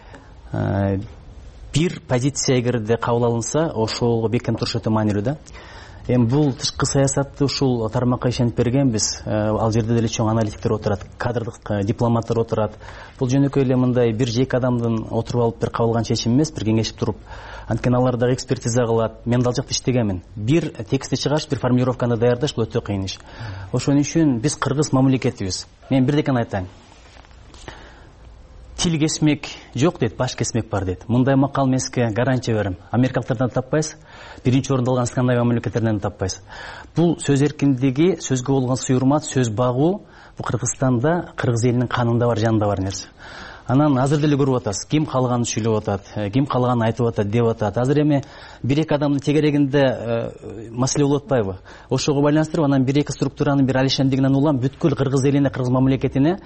Бир позиция эгерде кабыл алынса, ошол бекем туруш өтө маанилүү да. Эми бул тышкы саясатты ушул тармакка ишенип бергенбиз. Ал жерде деле чоң аналитиктер отурат, кадрдык дипломаттар отурат. Бул жөнөкөй эле мындай бир жеке адамдын отуруп алып бир кабыл алган чечим эмес, бир кеңешип туруп, анткени алар дагы экспертиза кылат. Мен дал жакта иштегенмин. Бир текстти чыгарыш, бир формулировканы даярдаш бул өтө кыйын иш. Ошон үчүн биз кыргыз мамлекетибиз. Мен бирдекени айтайын. Тил кесмек жок дейт, баш кесмек бар дейт. Мындай макал мен сизге гарантия берем. Америкалыктардан таппайсыз, биринчи орунду алган Скандинавия мамлекеттеринен таппайсыз. Бул сөз эркиндиги, сөзгө болгон суйурмат, сөз багуу бул Кыргызстанда, кыргыз элинин канында бар, жанында бар нерсе. Анан азыр деле көрүп атасыз, ким каалаганын сүйлөп атат, ким каалаганын айтып атат, деп атат. Азыр эми бир эки адамдын тегерегинде маселе болуп атпайбы? Ошого байланыштырып, анан бир эки структуранын бир алишендигинен улам бүткүл кыргыз элине, кыргыз мамлекетине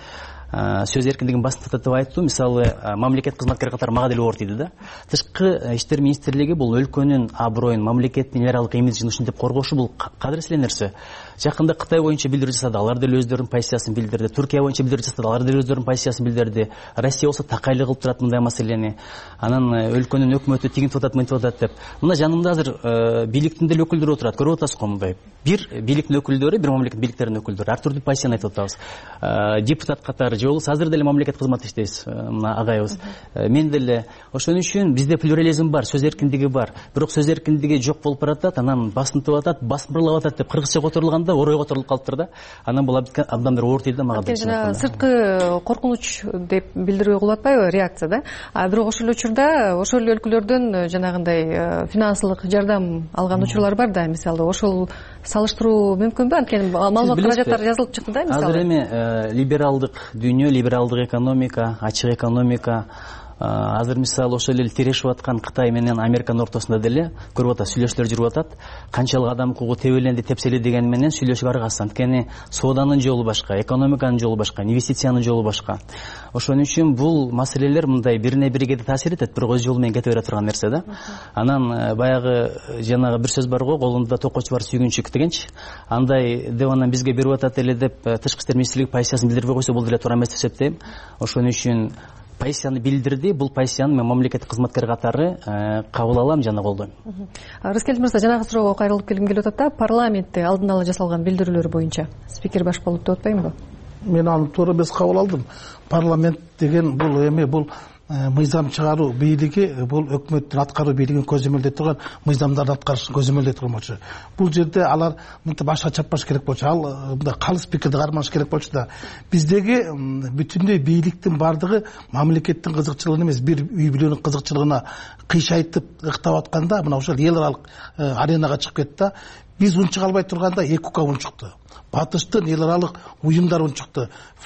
сөз эркиндигин басым татат деп айттым. Мисалы мамлекет кызматкери катары мага деле оор тийди да. Тышкы иштер министрлиги бул өлкөнүн аброюн, мамлекеттин эл аралык имиджин ушинтип коргошу бул кадыреттүү нерсе. Жакында Кытай боюнча билдирүү жасады, алар деле өздөрүнүн позициясын билдирди. Түркия боюнча билдирүү жасады, алар деле өздөрүнүн позициясын билдирди. Россия болсо такайлык кылып турат мындай маселени. Анан өлкөнүн өкмөтү тигинтип атат, мынтип атат деп. Мына жанымда азыр бийликтин деле өкүлдөрү отурат. Көрүп атасызго мындай. Бир бийликтин өкүлдөрү, бир мамлекет бийликтеринин өкүлдөрү ар түрдүү позицияны айтып атабыз. Депутат катары же болбосо азыр деле мамлекет кызматында иштейбиз, мына агайыбыз. Мен деле ошон үчүн бизде плюрализм бар, сөз эркиндиги бар. Бирок сөз эркиндиги жок болуп баратат, анан басынтып атат, басмырлап атат деп кыргызча которулганда орой которулуп калыптыр да. Анан бул абдан бир оор тийди да мага. Жана сырткы коркунуч деп билдирүү кылып атпайбы, реакция да. А бирок ошол учурда ошол өлкөлөрдөн жанагындай финансылык жардам алган учурлар бар да, мисалы ошол салыштыруу мүмкүнбү? Анткени маалымат каражаттары жазылып чыкты да, мисалы. Азыр эми либералдык дүйнө, либералдык экономика, ачык экономика, азыр мисалы ошол эле тирешип аткан Кытай менен Американын ортосунда деле көрүп атат, сүйлөшүүлөр жүрүп атат. Канчалык адам укугу тебеленди, тепсели деген менен сүйлөшүп аргасыз. Анткени сооданын жолу башка, экономиканын жолу башка, инвестициянын жолу башка. Ошон үчүн бул маселелер мындай бирине бири кээде таасир этет, бирок өз жолу менен кете бере турган нерсе да. Анан баягы жанагы бир сөз бар го, колунда токочу бар сүйгүнчүк дегенчи. Андай деп анан бизге берип атат эле деп тышкы иштер министрлиги позициясын билдирбей койсо бул деле туура эмес деп эсептейм. Ошон үчүн позицияны билдирди, бул позицияны мен мамлекеттик кызматкер катары кабыл алам жана колдойм. Рыскелди мырза, жанагы суроого кайрылып келгим келип атат да, парламентте алдын ала жасалган билдирүүлөр боюнча спикер баш болуп деп атпаймынбы? Мен аны туура эмес кабыл алдым. Парламент деген бул эми бул мыйзам чыгаруу бийлиги, бул өкмөттүн аткаруу бийлигин көзөмөлдөй турган, мыйзамдарды аткарышын көзөмөлдөй турган болчу. Бул жерде алар мынтип башка чаппаш керек болчу, ал мындай калыс пикирди кармаш керек болчу да. Биздеги бүтүндөй бийликтин бардыгы мамлекеттин кызыкчылыгына эмес, бир үй бүлөнүн кызыкчылыгына кыйшайтып ыктап атканда, мына ошол эл аралык аренага чыгып кетти да. Биз унчук албай турганда ЭКУК унчукту. Батыштын эл аралык уюмдар унчукту.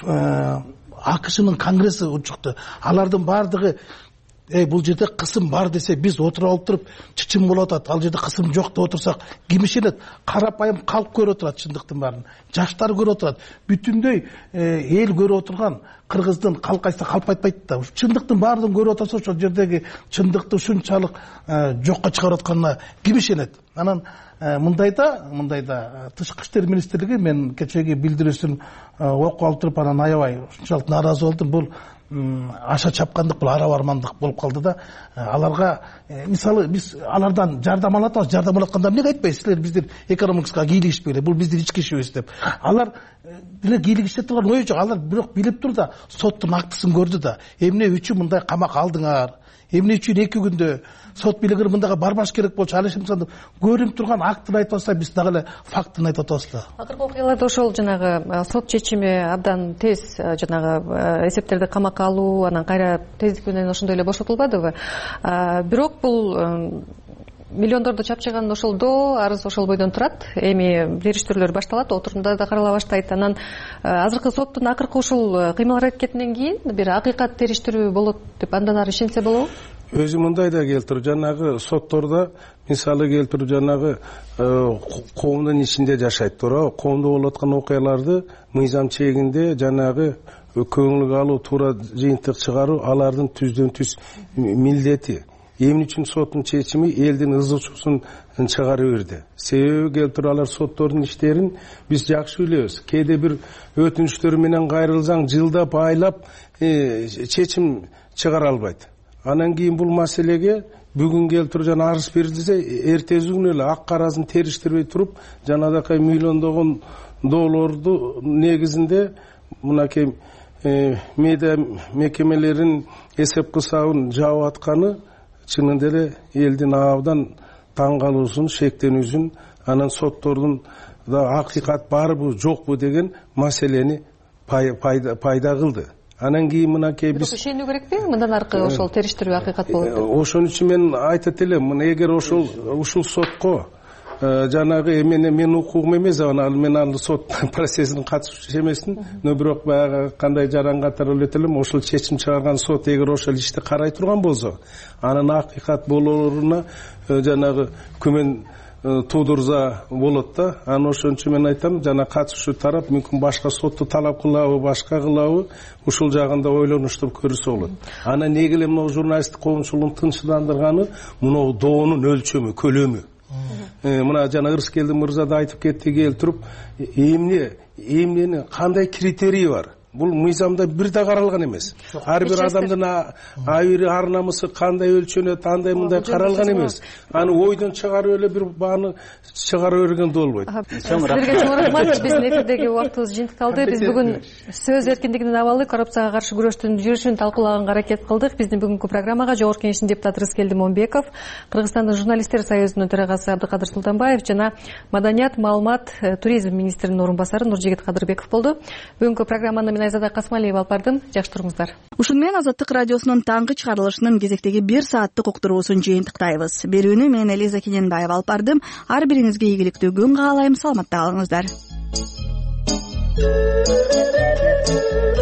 АКШнын конгресси унчукту. Алардын бардыгы эй бул жерде кысым бар десе биз отуруп алып туруп чычым болуп атат. Ал жерде кысым жок деп отурсак ким ишенет? Карапайым калк көрүп отурат чындыктын баарын. Жаштар көрүп отурат. Бүтүндөй эл көрүп отурган кыргыздын калкайса калп айтпайт да. Чындыктын баарын көрүп отурса ошол жердеги чындыкты ушунчалык жокко чыгарып атканына ким ишенет? Анан мындайда, мындайда тышкы иштер министрлиги мен кечеги билдирүүсүн окуп алып туруп анан аябай ушунчалык нааразы болдум. Бул аша чапкандык, бул ара бармандык болуп калды да. Аларга мисалы биз алардан жардам алып атабыз, жардам алып атканда эмнеге айтпайсыз? Силер биздин экономикага кийлигишпегиле, бул биздин ички ишибиз деп. Алар деле кийлигише турган ою жок. Алар бирок билип тур да, соттун актысын көрдү да. Эмне үчүн мындай камакка алдыңар? Эмне үчүн эки күндө сот бийлиги мындайга барбаш керек болчу? Ал ишин көрүнүп турган актын айтып атса, биз дагы эле фактын айтып атабыз да. Акыркы окуяларда ошол жанагы сот чечими абдан тез жанагы эсептерди камакка алуу, анан кайра тездик менен ошондой эле бошотулбадыбы? Бирок бул миллиондорду чапчыган ошолдо арыз ошол бойдон турат. Эми териштирүүлөр башталат, отурумда да карала баштайт. Анан азыркы соттун акыркы ушул кыймыл аракетинен кийин бир акыйкат териштирүү болот деп андан ары ишенсе болобу? Өзү мындай да келтирип, жанагы соттордо мисалы келтирип, жанагы коомдун ичинде жашайт, туура, коомдо болуп аткан окуяларды мыйзам чегинде жанагы көңүлгө алуу, туура жыйынтык чыгаруу алардын түздөн түз милдети. Эмне үчүн соттун чечими элдин ызычуусун чыгарып берди? Себеби келтирип, алар соттордун иштерин биз жакшы билебиз. Кээде бир өтүнүчтөр менен кайрылсаң жылдап, айлап чечим чыгара албайт. Анан кийин бул маселеге бүгүн келтирип жана арыз берилсе, эртеси күнү эле ак карасын териштирбей туруп, жанагы миллиондогон долларду негизинде мынакей медиа мекемелерин эсеп кысабын жаап атканы чынында эле элдин абдан таң калуусун, шектенүүсүн, анан соттордун да акыйкат барбы жокпу деген маселени пайда кылды. Анан кийин мынакей биз ишенүү керекпи? Мындан аркы ошол териштирүү акыйкат болот деп. Ошон үчүн мен айтат элем, мына эгер ошол ушул сотко жанагы эмени мен укугум эмес, анан мен ал сот процессине катышуучу эмесмин, но бирок баягы кандай жаран катары элет элем, ошол чечим чыгарган сот эгер ошол ишти карай турган болсо, анын акыйкат болооруна жанагы күмөн туудурса болот да. Анан ошон үчүн мен айтам, жана катышуучу тарап мүмкүн башка сотту талап кылабы, башка кылабы, ушул жагында ойлонуштуруп көрүсө болот. Анан эмне эле могу журналисттик коомчулуктун тынчсыздандырганы мынау доонун өлчөмү, көлөмү. Мына жана Ырыскелди мырза да айтып кетти, келтирип, эмне, эмнени кандай критерий бар? Бул мыйзамда бир да каралган эмес. Ар бир адамдын айыры ар намысы кандай өлчөнөт, андай мындай каралган эмес. Аны ойдон чыгарып эле бир бааны чыгарып берген да болбойт. Силерге чоң рахмат. Биздин эфирдеги убактыбыз жыйынтыкталды. Биз бүгүн сөз эркиндигинин абалы, коррупцияга каршы күрөштүн жүрүшүн талкуулаганга аракет кылдык. Биздин бүгүнкү программага Жогорку Кеңештин депутаты Рыскелди Момбеков, Кыргызстандын журналисттер союзунун төрагасы Абдыкадыр Султанбаев жана Маданият, маалымат, туризм министринин орун басары Нуржигит Кадырбеков болду. Бүгүнкү программаны мен Айзада Касмалиева алып бардым. Жакшы туруңуздар. Ушун менен Азаттык радиосунун таңкы чыгарылышынын кезектеги бир сааттык уктуруусун жыйынтыктайбыз. Берүүнү мен Элиза Кененбаева алып бардым. Ар бириңизге ийгиликтүү күн каалайм. Саламатта калыңыздар.